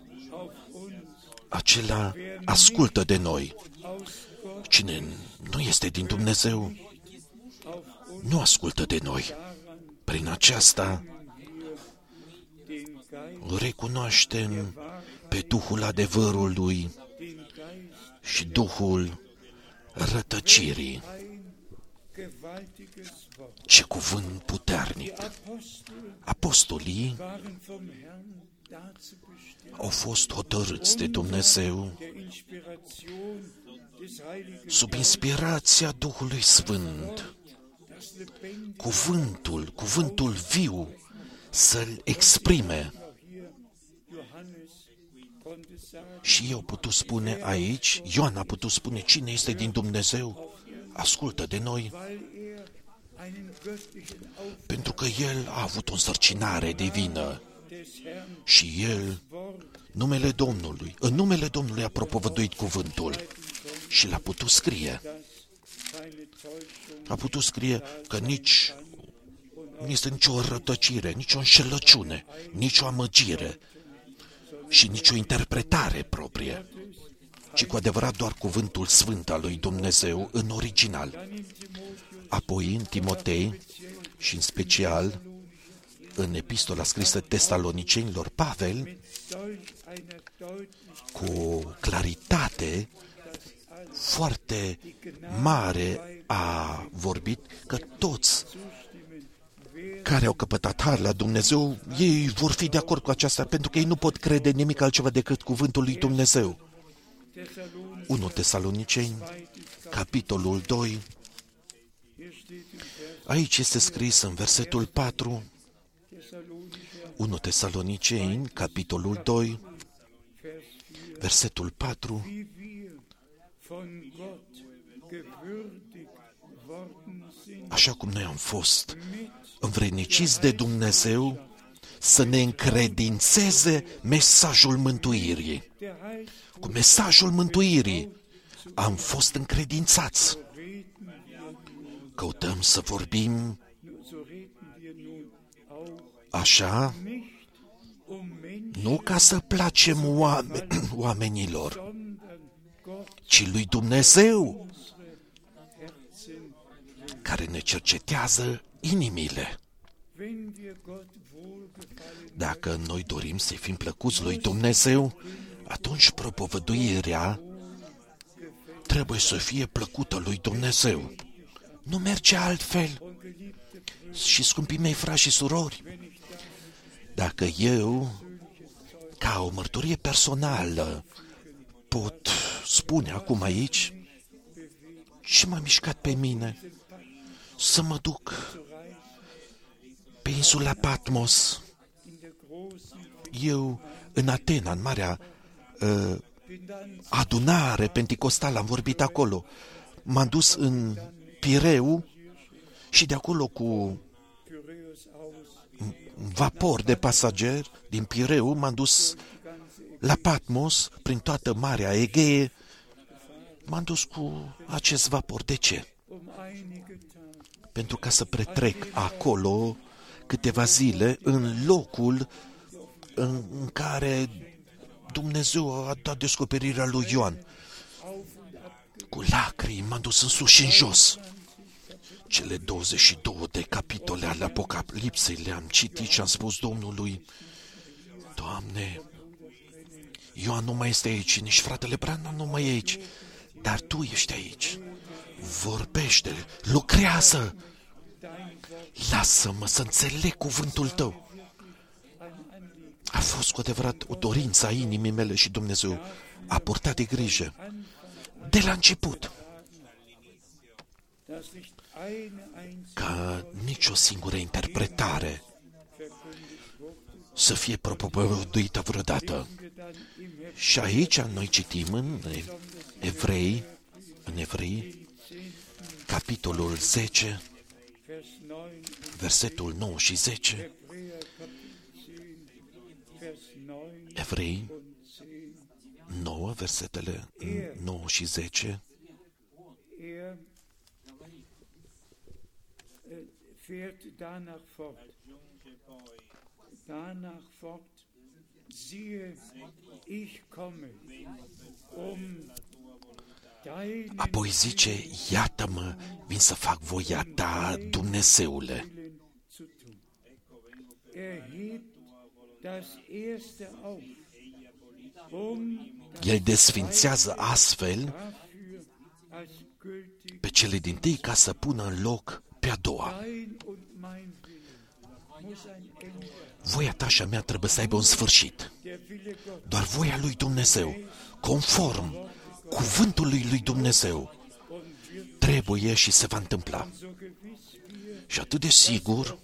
acela ascultă de noi. Cine nu este din Dumnezeu, nu ascultă de noi. Prin aceasta recunoaștem pe Duhul adevărului și Duhul rătăcirii. Ce cuvânt puternic! Apostolii au fost hotărâți de Dumnezeu sub inspirația Duhului Sfânt, cuvântul, cuvântul viu să-l exprime. Și eu putut spune aici, Ioan a putut spune, cine este din Dumnezeu, ascultă de noi, pentru că el a avut o însărcinare divină și el, numele Domnului, în numele Domnului a propovăduit cuvântul și l-a putut scrie. A putut scrie că nici nu este nicio rătăcire, nicio înșelăciune, nicio amăgire și nicio interpretare proprie ci cu adevărat doar cuvântul sfânt al lui Dumnezeu în original. Apoi în Timotei și în special în epistola scrisă Tesalonicenilor, Pavel, cu o claritate foarte mare a vorbit că toți care au căpătat har la Dumnezeu, ei vor fi de acord cu aceasta, pentru că ei nu pot crede nimic altceva decât cuvântul lui Dumnezeu. unu Tesaloniceni, capitolul doi, aici este scris în versetul patru, unu Tesaloniceni, capitolul doi, versetul patru, așa cum noi am fost învredniciți de Dumnezeu să ne încredințeze mesajul mântuirii. Cu mesajul mântuirii am fost încredințați. Căutăm să vorbim așa, nu ca să placem oameni, oamenilor, ci lui Dumnezeu, care ne cercetează inimile. Dacă noi dorim să fim plăcuți lui Dumnezeu, atunci propovăduirea trebuie să fie plăcută lui Dumnezeu. Nu merge altfel. Și scumpii mei frați și surori, dacă eu, ca o mărturie personală, pot spune acum aici ce m-a mișcat pe mine să mă duc pe insula Patmos. Eu, în Atena, în marea uh, adunare penticostală, am vorbit acolo. M-am dus în Pireu și de acolo cu vapor de pasageri din Pireu m-am dus la Patmos, prin toată Marea Egee. M-am dus cu acest vapor. De ce? Pentru ca să petrec acolo câteva zile în locul în, în care Dumnezeu a dat descoperirea lui Ioan. Cu lacrimi m-am dus în sus și în jos. Cele douăzeci și două de capitole ale Apocalipsei le-am citit și am spus Domnului: Doamne, Ioan nu mai este aici, nici fratele Branham nu mai e aici, dar Tu ești aici. Vorbește, lucrează, lasă-mă să înțeleg cuvântul Tău. A fost cu adevărat o dorință a inimii mele și Dumnezeu a purtat de grijă de la început ca nicio singură interpretare să fie propovăduită vreodată. Și aici noi citim în Evrei, în Evrei, capitolul zece, versetul nouă și zece, Evrei nouă, versetele nouă și zece, fährt danach fort. Danach fort, siehe, ich komme, um deine apoi zice, iată-mă, vin să fac voia Ta, Dumnezeule. zu tun. Er hebt das erste auf, um El desfințează astfel dafür als gültig pe cele dintâi ca să pună în loc pe a doua. dein und mein Wille muss ein Ende. Voia Ta și a mea trebuie să aibă un sfârșit. Der Wille Gottes Doar voia lui Dumnezeu, conform cuvântului lui Dumnezeu, trebuie și se va întâmpla. so gewiss wir Și atât de sigur,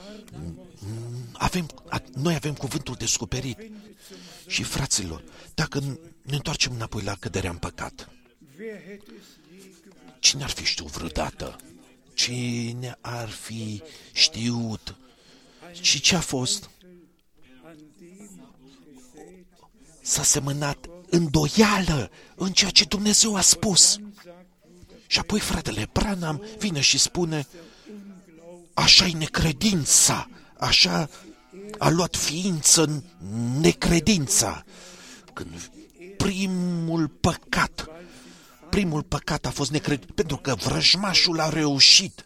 avem, noi avem cuvântul descoperit. Și fraților, dacă ne întoarcem înapoi la căderea în păcat, wer hätte es je gewusst? cine ar fi știut vreodată? Cine ar fi știut? Și ce a fost? An dem gesät, S-a semănat îndoială în ceea ce Dumnezeu a spus. Și apoi fratele Branham vine și spune, așa-i necredința, așa a luat ființă necredința. Când primul păcat. Primul păcat a fost necredit, pentru că vrăjmașul a reușit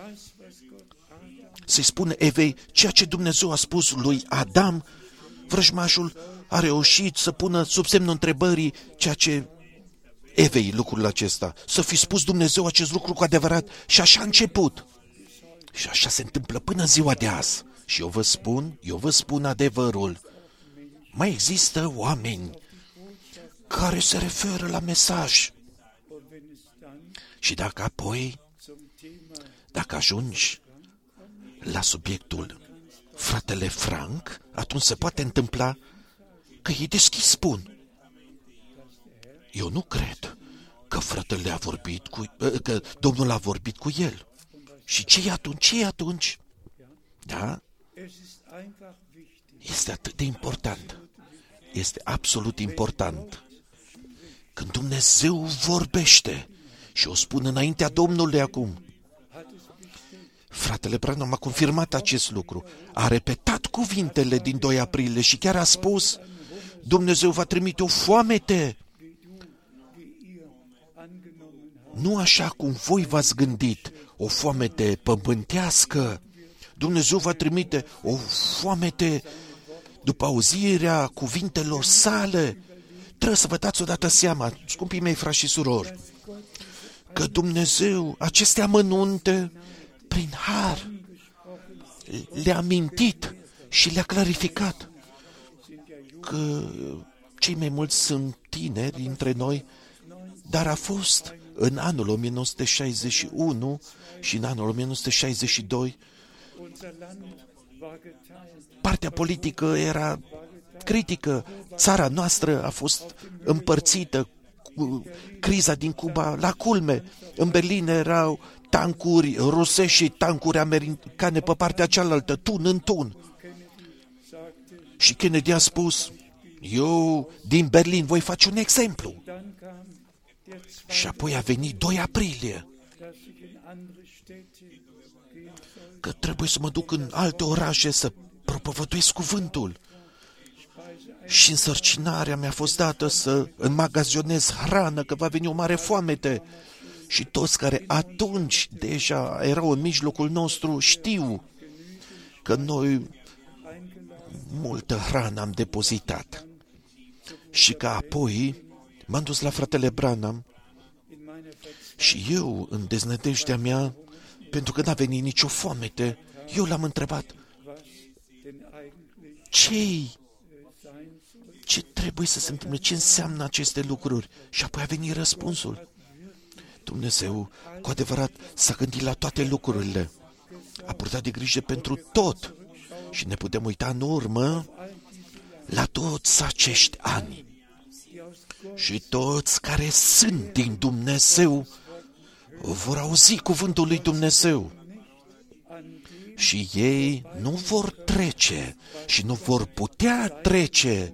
să-i spună Evei ceea ce Dumnezeu a spus lui Adam. Vrăjmașul a reușit să pună sub semnul întrebării ceea ce Evei, lucrul acesta. Să fi spus Dumnezeu acest lucru cu adevărat și așa a început. Și așa se întâmplă până ziua de azi. Și eu vă spun, eu vă spun adevărul. Mai există oameni care se referă la mesaj. Și dacă apoi, dacă ajungi la subiectul fratele Frank, atunci se poate întâmpla că ei deschis spun. Eu nu cred că fratele a vorbit cu, că Domnul a vorbit cu el. Și ce e atunci? Ce e atunci? Da? Este atât de important. Este absolut important. Când Dumnezeu vorbește, și o spun înaintea Domnului acum, fratele Branham a confirmat acest lucru, a repetat cuvintele din doi aprilie și chiar a spus, Dumnezeu va trimite o foamete. Nu așa cum voi v-ați gândit, o foamete pământească. Dumnezeu va trimite o foamete după auzirea cuvintelor sale. Trebuie să vă dați odată seama, scumpii mei frați și surori, că Dumnezeu, aceste amănunte, prin har, le-a amintit și le-a clarificat. Că cei mai mulți sunt tineri dintre noi, dar a fost în anul o mie nouă sute șaizeci și unu și în anul o mie nouă sute șaizeci și doi, partea politică era critică. Țara noastră a fost împărțită cu criza din Cuba la culme. În Berlin erau tancuri rusești și tancuri americane pe partea cealaltă, tun în tun. Și Kennedy a spus, eu din Berlin voi face un exemplu. Și apoi a venit doi aprilie, că trebuie să mă duc în alte orașe să propovăduiesc cuvântul. Și însărcinarea mi-a fost dată să înmagazionez hrană, că va veni o mare foamete. Și toți care atunci deja erau în mijlocul nostru știu că noi multă hrană am depozitat. Și că apoi m-am dus la fratele Branham și eu, în deznădejdea mea, pentru că n-a venit nicio foamete, eu l-am întrebat, ce-i Ce trebuie să se întâmple? Ce înseamnă aceste lucruri? Și apoi a venit răspunsul. Dumnezeu, cu adevărat, s-a gândit la toate lucrurile. A purtat de grijă pentru tot. Și ne putem uita în urmă la toți acești ani. Și toți care sunt din Dumnezeu vor auzi cuvântul lui Dumnezeu. Și ei nu vor trece și nu vor putea trece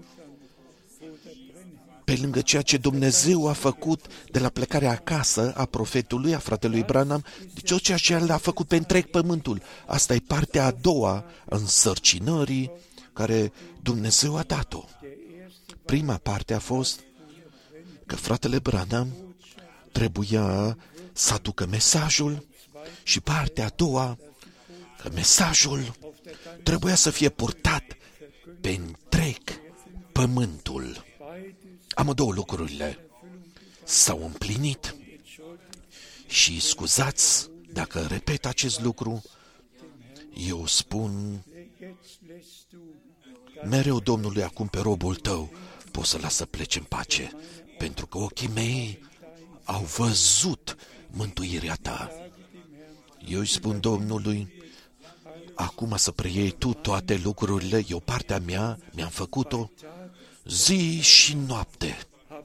pe lângă ceea ce Dumnezeu a făcut de la plecarea acasă a profetului, a fratelui Branham, de tot ceea ce l-a făcut pe întreg pământul. Asta e partea a doua a însărcinării care Dumnezeu a dat-o. Prima parte a fost că fratele Branham trebuia să aducă mesajul și partea a doua că mesajul trebuia să fie purtat pe întreg pământul. Amândouă lucrurile s-au împlinit și scuzați dacă repet acest lucru, eu spun mereu Domnului acum pe robul tău, poți să las să plece în pace, pentru că ochii mei au văzut mântuirea ta. Eu îi spun Domnului, acum să preiei tu toate lucrurile, eu partea mea mi-am făcut-o, zi și noapte.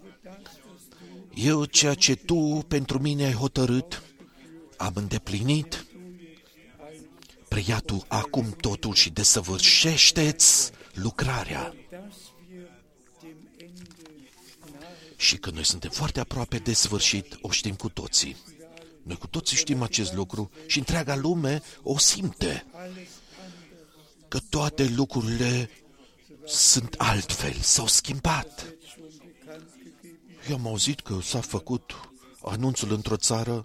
Eu ceea ce tu pentru mine ai hotărât, am îndeplinit. Preia tu acum totul și desăvârșește-ți lucrarea. Și că noi suntem foarte aproape de sfârșit, o știm cu toții. Noi cu toții știm acest lucru și întreaga lume o simte. Că toate lucrurile sunt altfel, s-au schimbat. Eu am auzit că s-a făcut anunțul într-o țară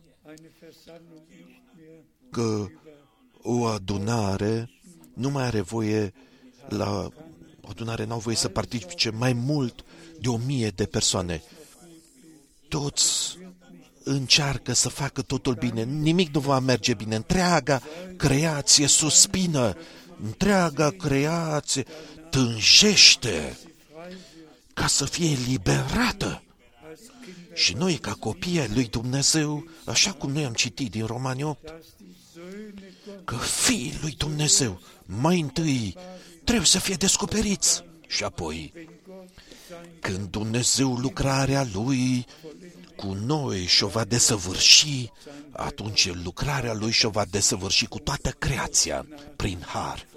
că o adunare nu mai are voie la o adunare, n-au voie să participe mai mult de o mie de persoane. Toți încearcă să facă totul bine, nimic nu va merge bine, întreaga creație suspină, întreaga creație tânjește ca să fie eliberată. Și noi, ca copii ai lui Dumnezeu, așa cum noi am citit din Romani opt, că fiii lui Dumnezeu mai întâi trebuie să fie descoperiți și apoi, când Dumnezeu lucrarea Lui cu noi și-o va desăvârși, atunci lucrarea Lui și-o va desăvârși cu toată creația prin har.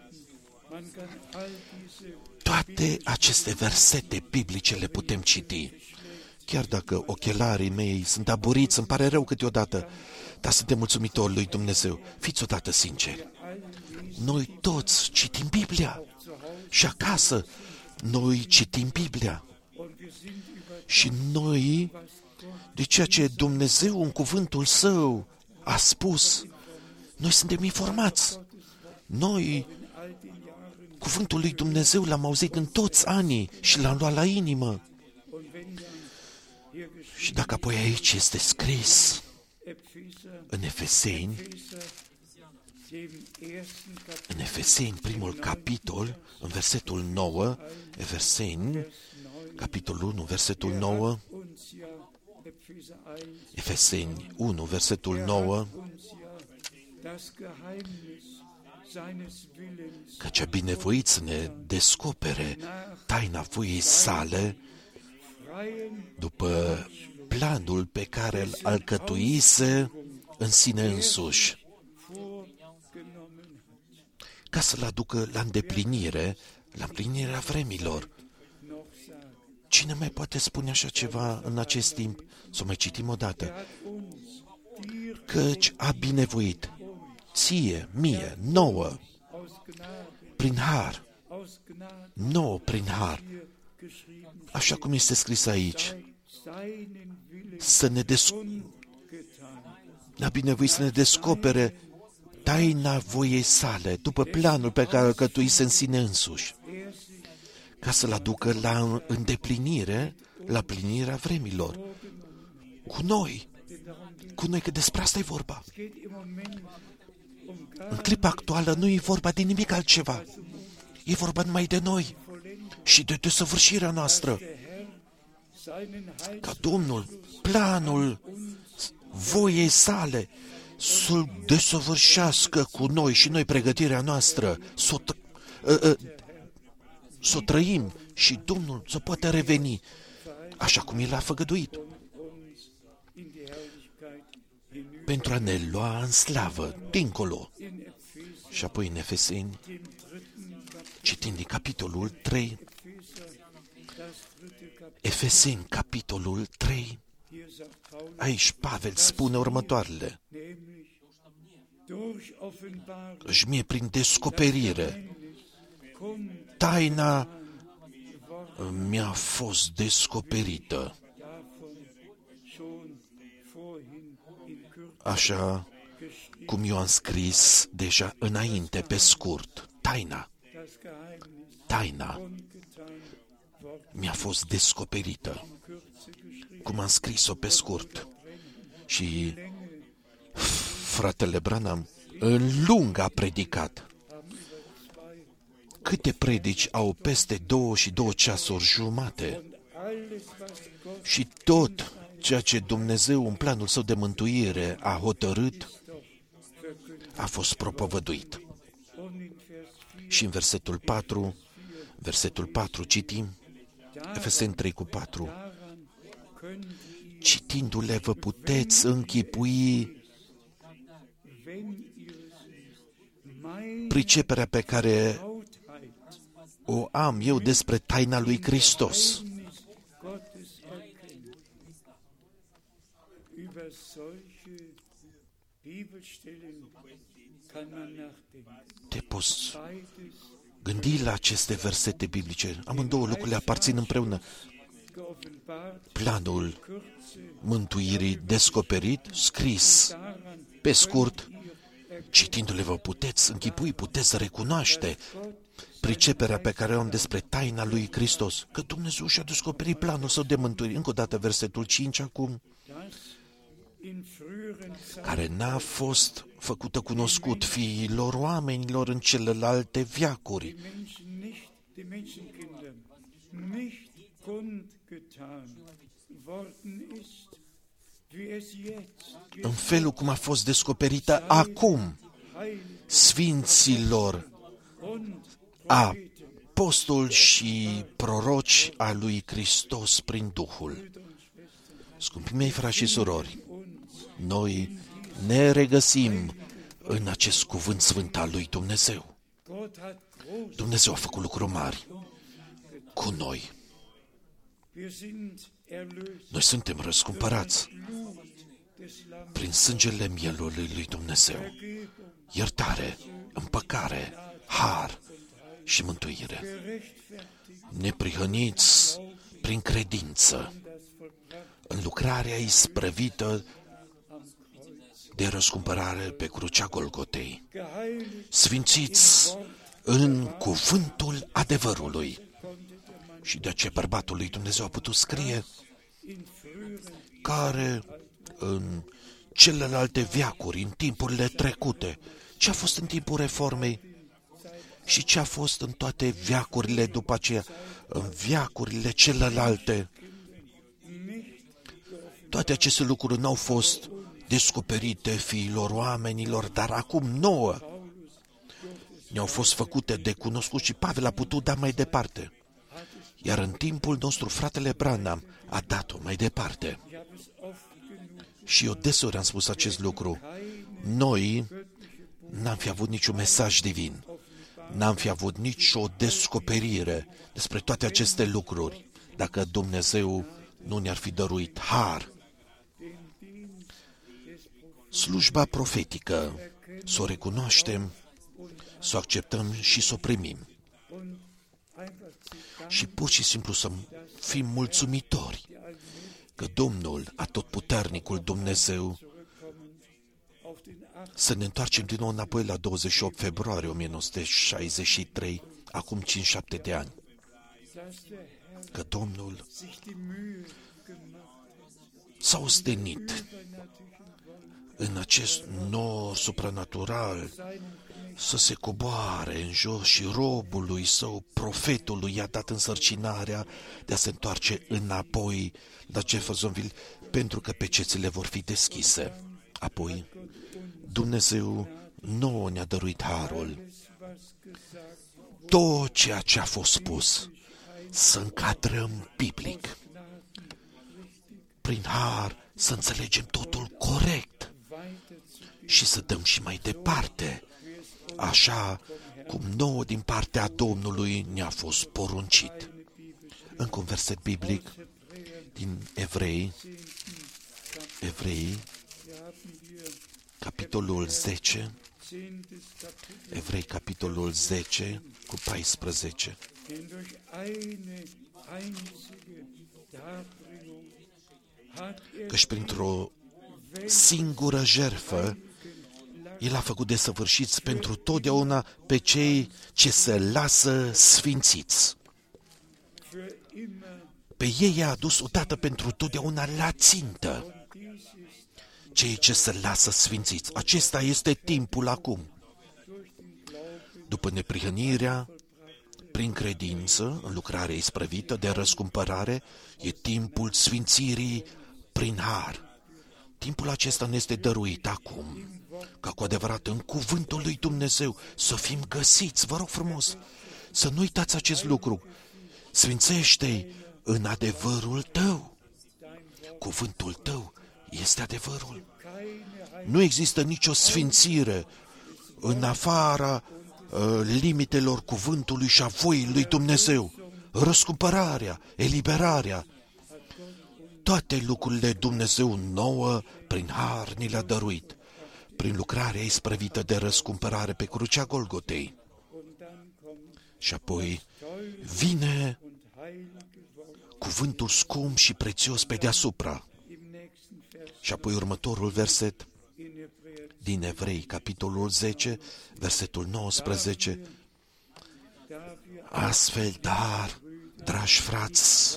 Toate aceste versete biblice le putem citi. Chiar dacă ochelarii mei sunt aburiți, îmi pare rău câteodată, dar suntem mulțumitori lui Dumnezeu. Fiți odată sinceri. Noi toți citim Biblia și acasă noi citim Biblia și noi, de ceea ce Dumnezeu în cuvântul Său a spus, noi suntem informați. Noi, cuvântul lui Dumnezeu l-am auzit în toți anii și l-am luat la inimă. Și dacă apoi aici este scris în Efeseni, în Efeseni, primul capitol, în versetul nouă, Efeseni, capitolul unu, versetul nouă, Efeseni unu, versetul nouă, căci a binevoit să ne descopere taina voiei sale după planul pe care îl alcătuise în sine însuși, ca să-l aducă la îndeplinire, la împlinirea vremilor. Cine mai poate spune așa ceva în acest timp? Să o mai citim o dată. Căci a binevoit ție, mie, nouă, prin har, nouă prin har, așa cum este scris aici, să ne des... a binevoit să ne descopere taina voiei sale, după planul pe care îl cătuise în sine însuși, ca să-l aducă la îndeplinire, la plinirea vremilor. Cu noi, cu noi, că despre asta e vorba. În clipa actuală nu e vorba de nimic altceva. E vorba numai de noi și de desăvârșirea noastră. Ca Domnul, planul voiei sale, să-l desăvârșească cu noi și noi pregătirea noastră, să o, t- uh, uh, să o trăim și Domnul să poată reveni așa cum El a făgăduit, pentru a ne lua în slavă, dincolo. Și apoi în Efeseni, citind din capitolul trei, Efeseni, capitolul trei, aici Pavel spune următoarele: Își mie prin descoperire, taina mi-a fost descoperită. Așa cum eu am scris deja înainte, pe scurt, taina, taina mi-a fost descoperită, cum am scris-o pe scurt. Și fratele Branham în lung a predicat. Câte predici au peste două și două ceasuri jumate? Și tot ceea ce Dumnezeu în planul Său de mântuire a hotărât a fost propovăduit. Și în versetul patru, versetul patru citim, Efeseni trei cu patru, citindu-le vă puteți închipui priceperea pe care o am eu despre taina lui Hristos. Te poți gândi la aceste versete biblice. Amândouă lucrurile aparțin împreună. planul mântuirii descoperit, scris pe scurt, citindu-le vă puteți închipui, puteți recunoaște priceperea pe care o am despre taina lui Hristos, că Dumnezeu și-a descoperit planul său de mântuire. Încă o dată versetul cinci acum, care n-a fost făcută cunoscut fiilor oamenilor în celelalte veacuri, în felul cum a fost descoperită acum sfinților apostoli și proroci a lui Hristos prin Duhul. Scumpii mei, frați și surori, noi ne regăsim în acest cuvânt sfânt al lui Dumnezeu. Dumnezeu a făcut lucruri mari cu noi. Noi suntem răscumpărați prin sângele mielului lui Dumnezeu. Iertare, împăcare, har și mântuire. Neprihăniți prin credință în lucrarea isprăvită de răscumpărare pe crucea Golgotei. Sfințiți în cuvântul adevărului. Și de aceea bărbatul lui Dumnezeu a putut scrie, care în celelalte veacuri, în timpurile trecute, ce a fost în timpul reformei și ce a fost în toate veacurile după aceea, în veacurile celelalte, toate aceste lucruri n-au fost descoperite fiilor oamenilor, dar acum nouă ne-au fost făcute de cunoscut și Pavel a putut da mai departe. Iar în timpul nostru, fratele Branham a dat-o mai departe. Și eu deseori am spus acest lucru. Noi n-am fi avut niciun mesaj divin, n-am fi avut nicio descoperire despre toate aceste lucruri, dacă Dumnezeu nu ne-ar fi dăruit har. Slujba profetică, să o recunoaștem, să o acceptăm și să o primim. Și pur și simplu să fim mulțumitori că Domnul, atotputernicul Dumnezeu, să ne întoarcem din nou înapoi la douăzeci și opt februarie o mie nouă sute șaizeci și trei, acum cincizeci și șapte de ani, că Domnul s-a ostenit în acest nor supranatural să se coboare în jos și robului său, profetului, i-a dat însărcinarea de a se întoarce înapoi la Jeffersonville, pentru că pecețile vor fi deschise. Apoi, Dumnezeu nouă ne-a dăruit harul. Tot ceea ce a fost spus, să încadrăm biblic. Prin har să înțelegem totul corect și să dăm și mai departe, așa cum nouă din partea Domnului ne-a fost poruncit. Încă un verset biblic din Evrei, Evrei, capitolul zece, Evrei, capitolul zece, cu paisprezece. Căci printr-o singură jertfă, El a făcut desăvârșiți pentru totdeauna pe cei ce se lasă sfințiți. Pe ei i-a adus odată pentru totdeauna la țintă. Cei ce se lasă sfințiți. Acesta este timpul acum. După neprihănirea, prin credință, în lucrarea isprăvită de răscumpărare, e timpul sfințirii prin har. Timpul acesta ne este dăruit acum, ca cu adevărat în cuvântul lui Dumnezeu să fim găsiți. Vă rog frumos, să nu uitați acest lucru. Sfințește-i în adevărul tău. Cuvântul tău este adevărul. Nu există nicio sfințire în afara uh, limitelor cuvântului și a voii lui Dumnezeu. Răscumpărarea, eliberarea, toate lucrurile Dumnezeu nouă, prin har, ni le-a dăruit, prin lucrarea isprăvită de răscumpărare pe crucea Golgotei. Și apoi vine cuvântul scump și prețios pe deasupra. Și apoi următorul verset din Evrei, capitolul zece, versetul nouăsprezece. Astfel, dar, dragi frați,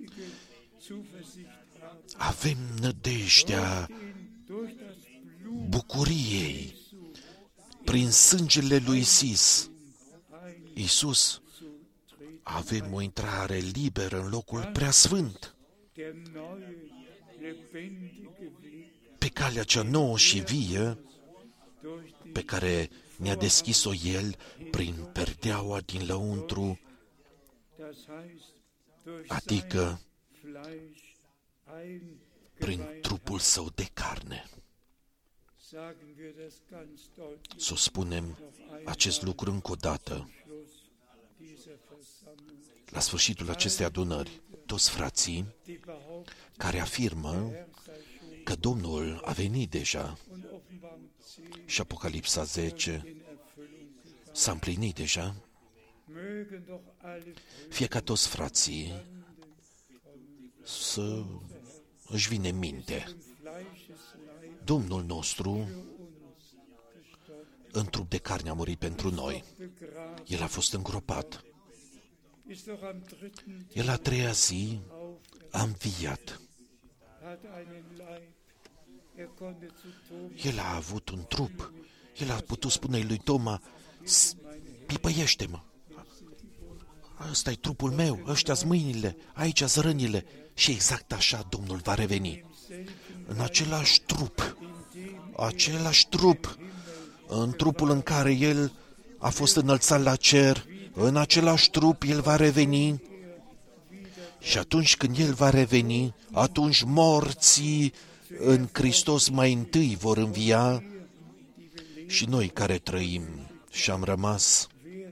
avem nădejdea bucuriei prin sângele lui Iisus. Iisus, avem o intrare liberă în locul preasfânt, pe calea cea nouă și vie pe care ne-a deschis-o El prin perdeaua din lăuntru, adică prin trupul Său de carne. Să spunem acest lucru încă o dată. La sfârșitul acestei adunări, toți frații care afirmă că Domnul a venit deja și Apocalipsa zece s-a împlinit deja, fie ca toți frații să își vine în minte. Domnul nostru, în trup de carne, a murit pentru noi. El a fost îngropat. El a treia zi a înviat. El a avut un trup. El a putut spune lui Toma, pipăiește-mă. Ăsta e trupul meu, ăștia-s mâinile, aici-s rănile. Și exact așa Domnul va reveni. În același trup, același trup, în trupul în care El a fost înălțat la cer, în același trup El va reveni. Și atunci când El va reveni, atunci morții în Hristos mai întâi vor învia și noi care trăim și am rămas,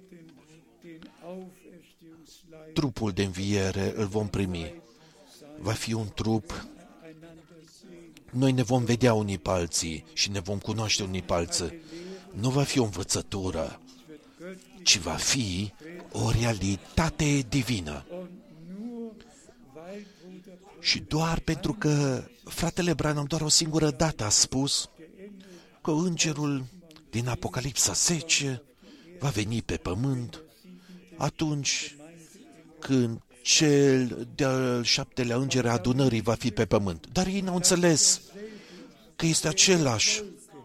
trupul de înviere îl vom primi. Va fi un trup, noi ne vom vedea unii pe alții și ne vom cunoaște unii pe alții. Nu va fi o învățătură, ci va fi o realitate divină. Și doar pentru că fratele Branham doar o singură dată a spus că îngerul din Apocalipsa zece va veni pe pământ atunci când cel de-al șaptelea înger a adunării va fi pe pământ. Dar ei n-au înțeles că este același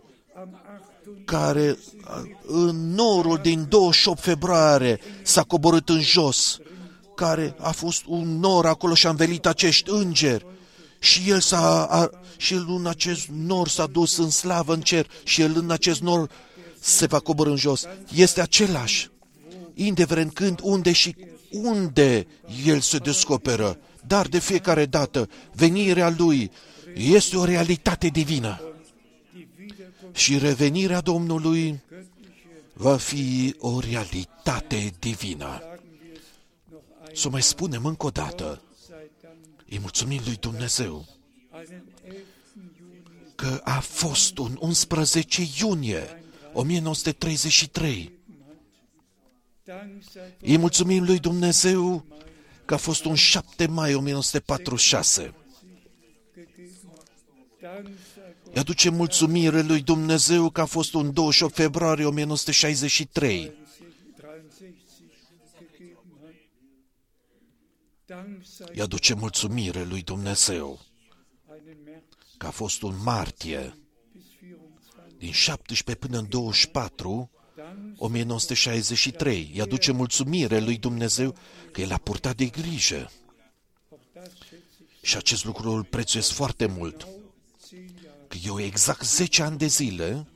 care în norul din douăzeci și opt februarie s-a coborât în jos, care a fost un nor acolo și a învelit acești îngeri și el s-a, a, și el în acest nor s-a dus în slavă în cer și el în acest nor se va coborî în jos. Este același, indiferent când, unde și unde el se descoperă, dar de fiecare dată venirea lui este o realitate divină. Și revenirea Domnului va fi o realitate divină. Să mai spunem încă o dată, îi mulțumim lui Dumnezeu că a fost un unsprezece iunie o mie nouă sute treizeci și trei. Îi mulțumim lui Dumnezeu că a fost un șapte mai o mie nouă sute patruzeci și șase. Îi aducem mulțumire lui Dumnezeu că a fost un douăzeci și opt februarie o mie nouă sute șaizeci și trei. Îi aducem mulțumire lui Dumnezeu că a fost un martie din șaptesprezece până în douăzeci și patru o mie nouă sute șaizeci și trei. Îi aducem mulțumire lui Dumnezeu că El a purtat de grijă. Și acest lucru îl prețuiesc foarte mult. Că eu exact zece ani de zile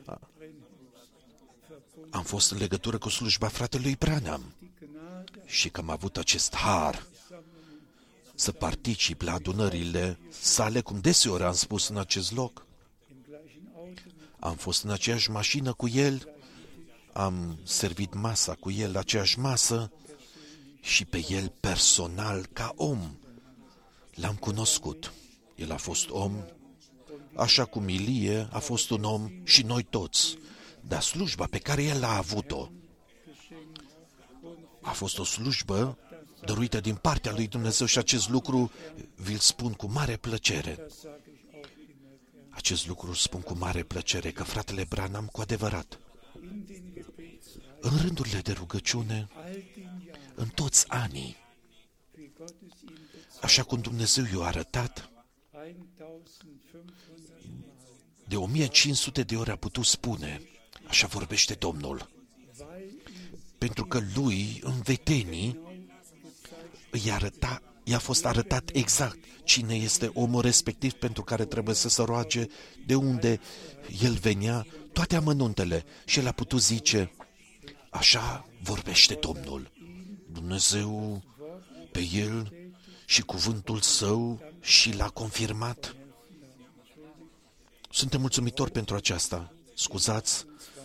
am fost în legătură cu slujba fratelui Branham și că am avut acest har să particip la adunările sale, cum deseori am spus în acest loc. Am fost în aceeași mașină cu el, am servit masa cu el la aceeași masă și pe el personal, ca om, l-am cunoscut. El a fost om, așa cum Ilie a fost un om și noi toți. Dar slujba pe care el a avut-o a fost o slujbă dăruită din partea lui Dumnezeu și acest lucru vi-l spun cu mare plăcere. Acest lucru îl spun cu mare plăcere, că fratele Branham cu adevărat, în rândurile de rugăciune, în toți anii, așa cum Dumnezeu i-a arătat, de o mie cinci sute de ori a putut spune, așa vorbește Domnul, pentru că lui, în vetenii, îi arăta, i-a fost arătat exact cine este omul respectiv pentru care trebuie să se roage, de unde el venea, toate amănuntele, și el a putut zice, așa vorbește Domnul, Dumnezeu pe el și cuvântul său și l-a confirmat. Suntem mulțumitori pentru aceasta. Scuzați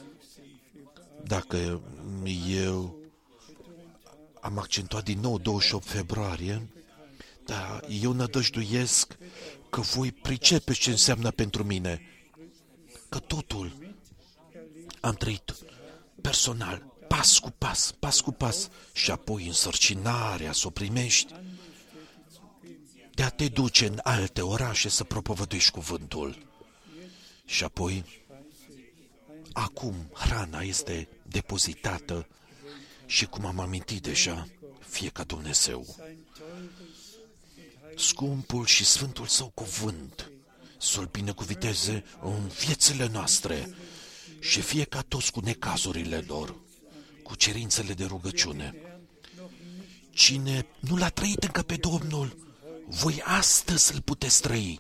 dacă eu am accentuat din nou douăzeci și opt februarie, dar eu nădăjduiesc că voi pricepe ce înseamnă pentru mine, că totul am trăit personal, pas cu pas, pas cu pas, și apoi însărcinarea să o primești, de a te duce în alte orașe să propovăduiești cuvântul. Și apoi, acum hrana este depozitată și, cum am amintit deja, fie ca Dumnezeu, scumpul și sfântul său cuvânt, să-l binecuvinteze în viețile noastre și fie ca toți cu necazurile lor, cu cerințele de rugăciune. Cine nu l-a trăit încă pe Domnul, voi astăzi îl puteți trăi.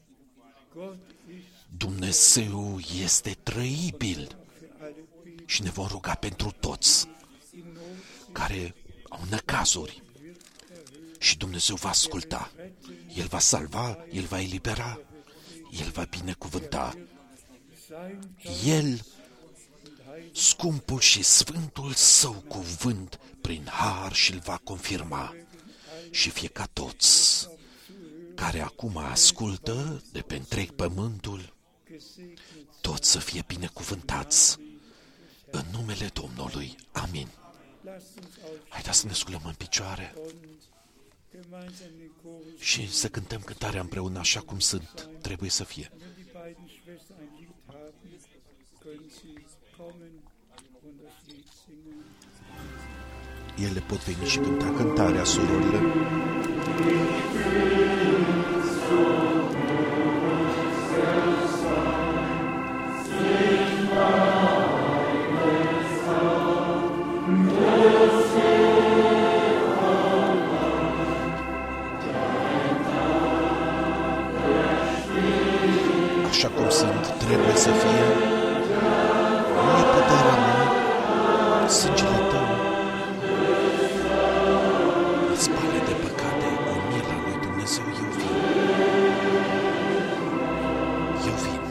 Dumnezeu este trăibil și ne vom ruga pentru toți care au necazuri și Dumnezeu va asculta. El va salva, El va elibera, El va binecuvânta. El, scumpul și sfântul său cuvânt, prin har și-l va confirma. Și fie ca toți care acum ascultă de pe întreg pământul, toți să fie binecuvântați în numele Domnului. Amin. Haideți să ne sculăm în picioare și să cântăm cântarea împreună așa cum sunt, trebuie să fie. Ele pot veni și cânta cântarea, surorile. Așa cum sunt, trebuie să fie. Nu e puterea mea, sângele tău îți spală de păcate, în mila lui Dumnezeu. Eu vin. Eu vin.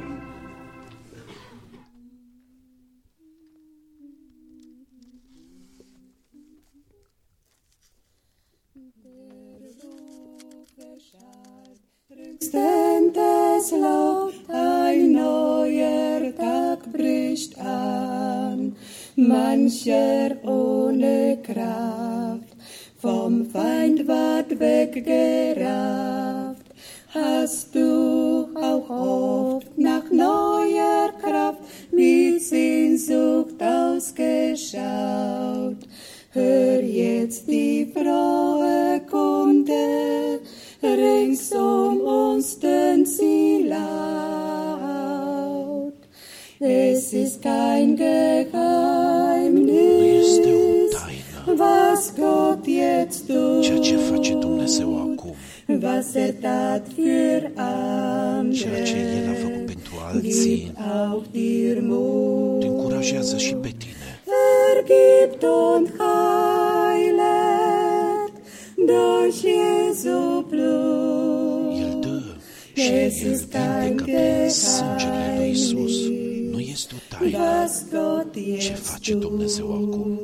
Ständes Laut, ein neuer Tag bricht an, mancher ohne Kraft, vom Feind ward weggerafft. Hast du auch oft nach neuer Kraft mit Sehnsucht ausgeschaut? Hör jetzt die frohe Kunde, rings um uns tönt sie laut. Es ist kein Geheimnis, was Gott jetzt tut, ceea ce face Dumnezeu acum, was er tat für ceea ce El a făcut andere, pentru alții, gibt auch dir te Mut. încurajează și pe tine. Vergibt und heilet durch Jesu Blut. El dă și El vindecă prin sângele lui Iisus. Nu este o taină Was Gott ce jetzt face Dumnezeu acum.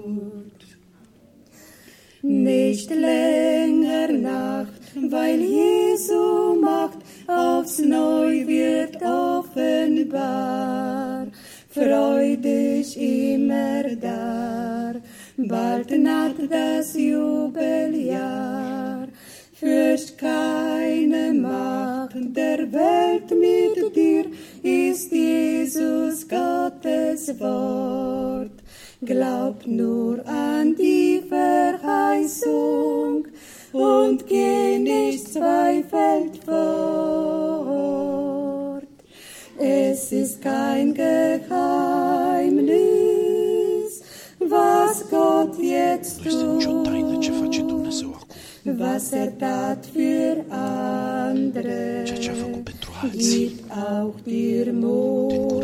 Nicht länger Nacht, weil Jesu Macht aufs Neu wird offenbar. Freu dich immer dar, bald naht das Jubeljahr. Fürcht keine Macht der Welt mit dir, ist Jesus Gottes Wort. Glaub nur an die Verheißung und geh nicht zweifelnd fort. Es ist kein Geheimnis, was Gott jetzt tut, was er tat für andere, gibt auch dir Mut.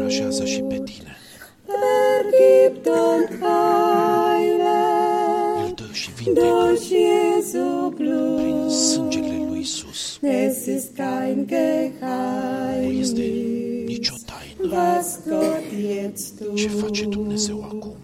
Vergibt und heile durch Jesu Blut. Es ist kein Geheimnis, was Gott jetzt tut.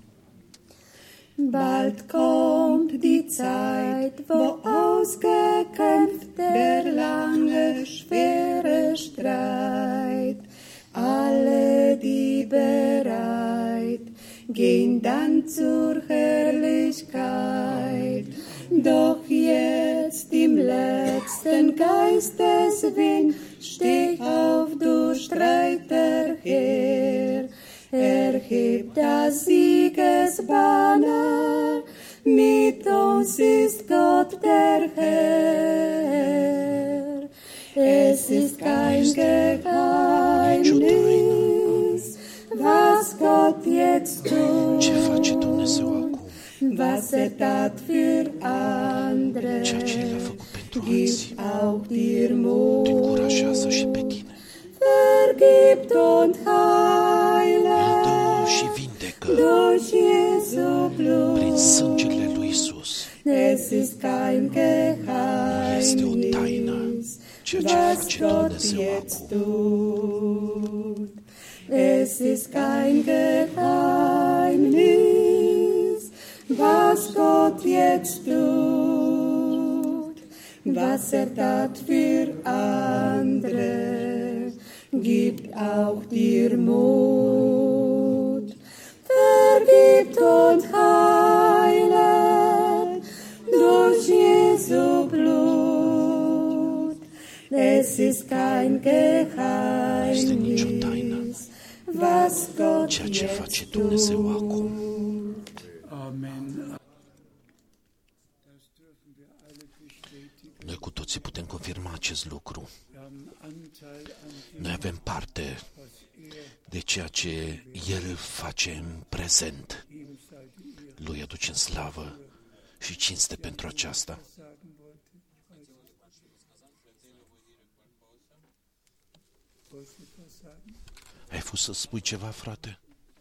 Bald kommt die Zeit, wo ausgekämpft der lange, schwere Streit. Alle, die bereit, gehen dann zur Herrlichkeit. Doch jetzt im letzten Geisteswind, steh auf, du Streiter Heer. Erhebt das Siegesbanner, mit uns ist Gott der Herr. Es ist kein Geheimnis, was Gott jetzt tut, was er tat für andere, gibt auch dir Mut. Vergibt und heile durch Jesu Blut. Es ist kein Geheimnis, was Gott jetzt tut. Es ist kein Geheimnis, was Gott jetzt tut, was er tat für andere, gibt auch dir Mut. Vergibt und heilet durch Jesu Blut. Es ist kein Geheimnis, was Gott jetzt tut. Amen. Noi cu toții putem confirma acest lucru. Noi avem parte de ceea ce El face în prezent. Lui aducem slavă și cinste pentru aceasta. Ai fost să spui ceva, frate?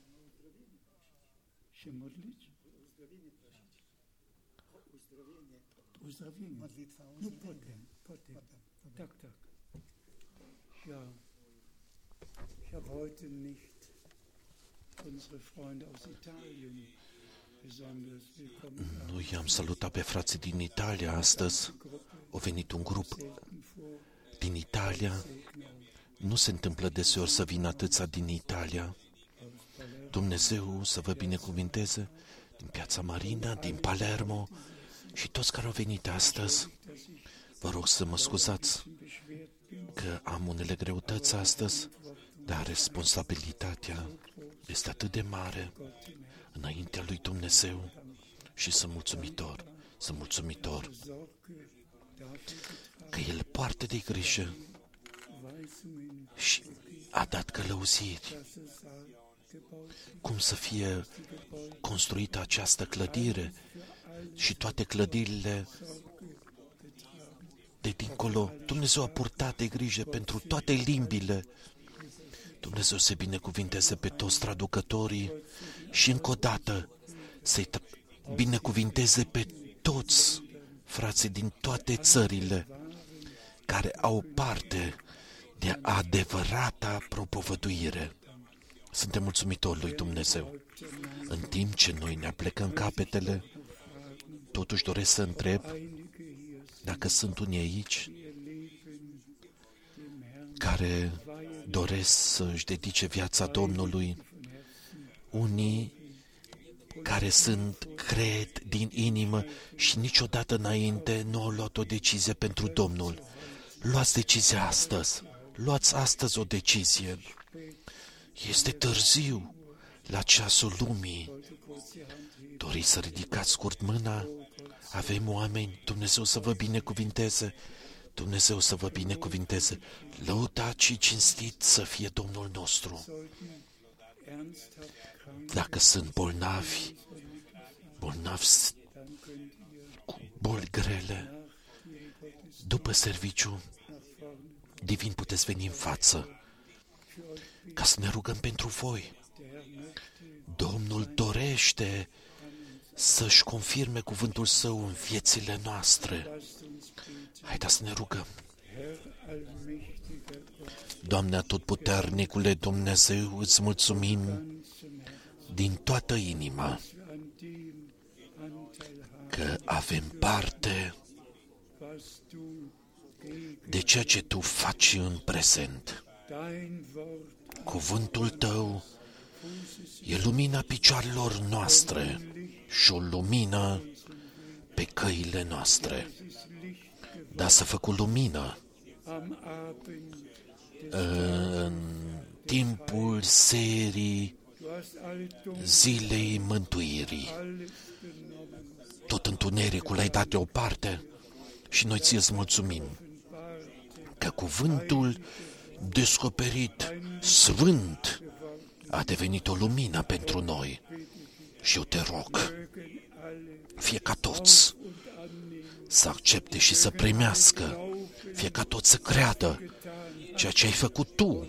Tak, tak. Ja, ich habe heute nicht unsere Freunde aus Italien besonders willkommen. Nu i-am salutat pe frații din Italia astăzi. A venit un grup din Italia. Nu se întâmplă deseori să vină atâția din Italia. Dumnezeu să vă binecuvinteze din Piața Marina, din Palermo și toți care au venit astăzi. Vă rog să mă scuzați că am unele greutăți astăzi, dar responsabilitatea este atât de mare înaintea lui Dumnezeu și sunt mulțumitor, sunt mulțumitor că El poartă de grijă și a dat călăuziri cum să fie construită această clădire și toate clădirile de dincolo. Dumnezeu a purtat de grijă pentru toate limbile. Dumnezeu să binecuvinteze pe toți traducătorii și încă o dată să-i binecuvinteze pe toți frații din toate țările care au parte de adevărata propovăduire. Suntem mulțumitori lui Dumnezeu. În timp ce noi ne aplecăm capetele, totuși doresc să întreb dacă sunt unii aici care doresc să-și dedice viața Domnului. Unii care sunt, cred din inimă și niciodată înainte nu au luat o decizie pentru Domnul. Luați decizia astăzi. Luați astăzi o decizie. Este târziu la ceasul lumii. Doriți să ridicați scurt mâna? Avem oameni. Dumnezeu să vă binecuvinteze. Dumnezeu să vă binecuvinteze. Lăudat și cinstit să fie Domnul nostru. Dacă sunt bolnavi, bolnavi cu boli grele, după serviciu divin puteți veni în față ca să ne rugăm pentru voi. Domnul dorește să-și confirme cuvântul Său în viețile noastre. Haideți să ne rugăm. Doamne Atotputernicule Dumnezeu, îți mulțumim din toată inima că avem parte de ceea ce Tu faci în prezent. Cuvântul Tău e lumina picioarelor noastre și o lumină pe căile noastre. Dar s-a făcut lumină în timpul serii zilei mântuirii. Tot întunericul ai dat deoparte și noi ți-ți mulțumim că cuvântul descoperit, sfânt, a devenit o lumină pentru noi. Și eu te rog, fie ca toți să accepte și să primească, fie ca toți să creadă ceea ce ai făcut Tu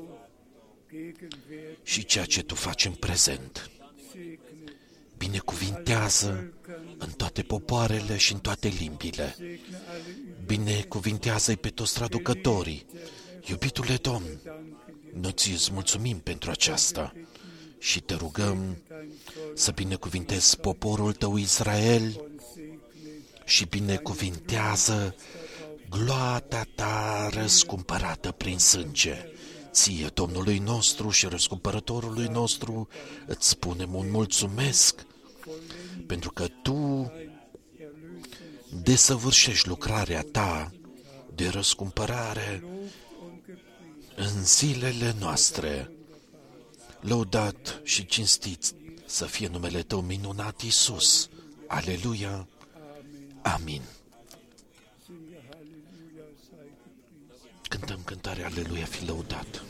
și ceea ce Tu faci în prezent. Binecuvintează în toate popoarele și în toate limbile. Binecuvintează-i pe toți traducătorii. Iubitule Domn, noi ți-ți mulțumim pentru aceasta și te rugăm să binecuvintezi poporul Tău Israel și binecuvintează gloata Ta răscumpărată prin sânge. Ție, Domnului nostru și răscumpărătorului nostru, îți spunem un mulțumesc, pentru că Tu desăvârșești lucrarea Ta de răscumpărare în zilele noastre. Lăudat și cinstit să fie numele Tău minunat, Iisus. Aleluia. Amin. Cântăm cântarea Aleluia, fi lăudat.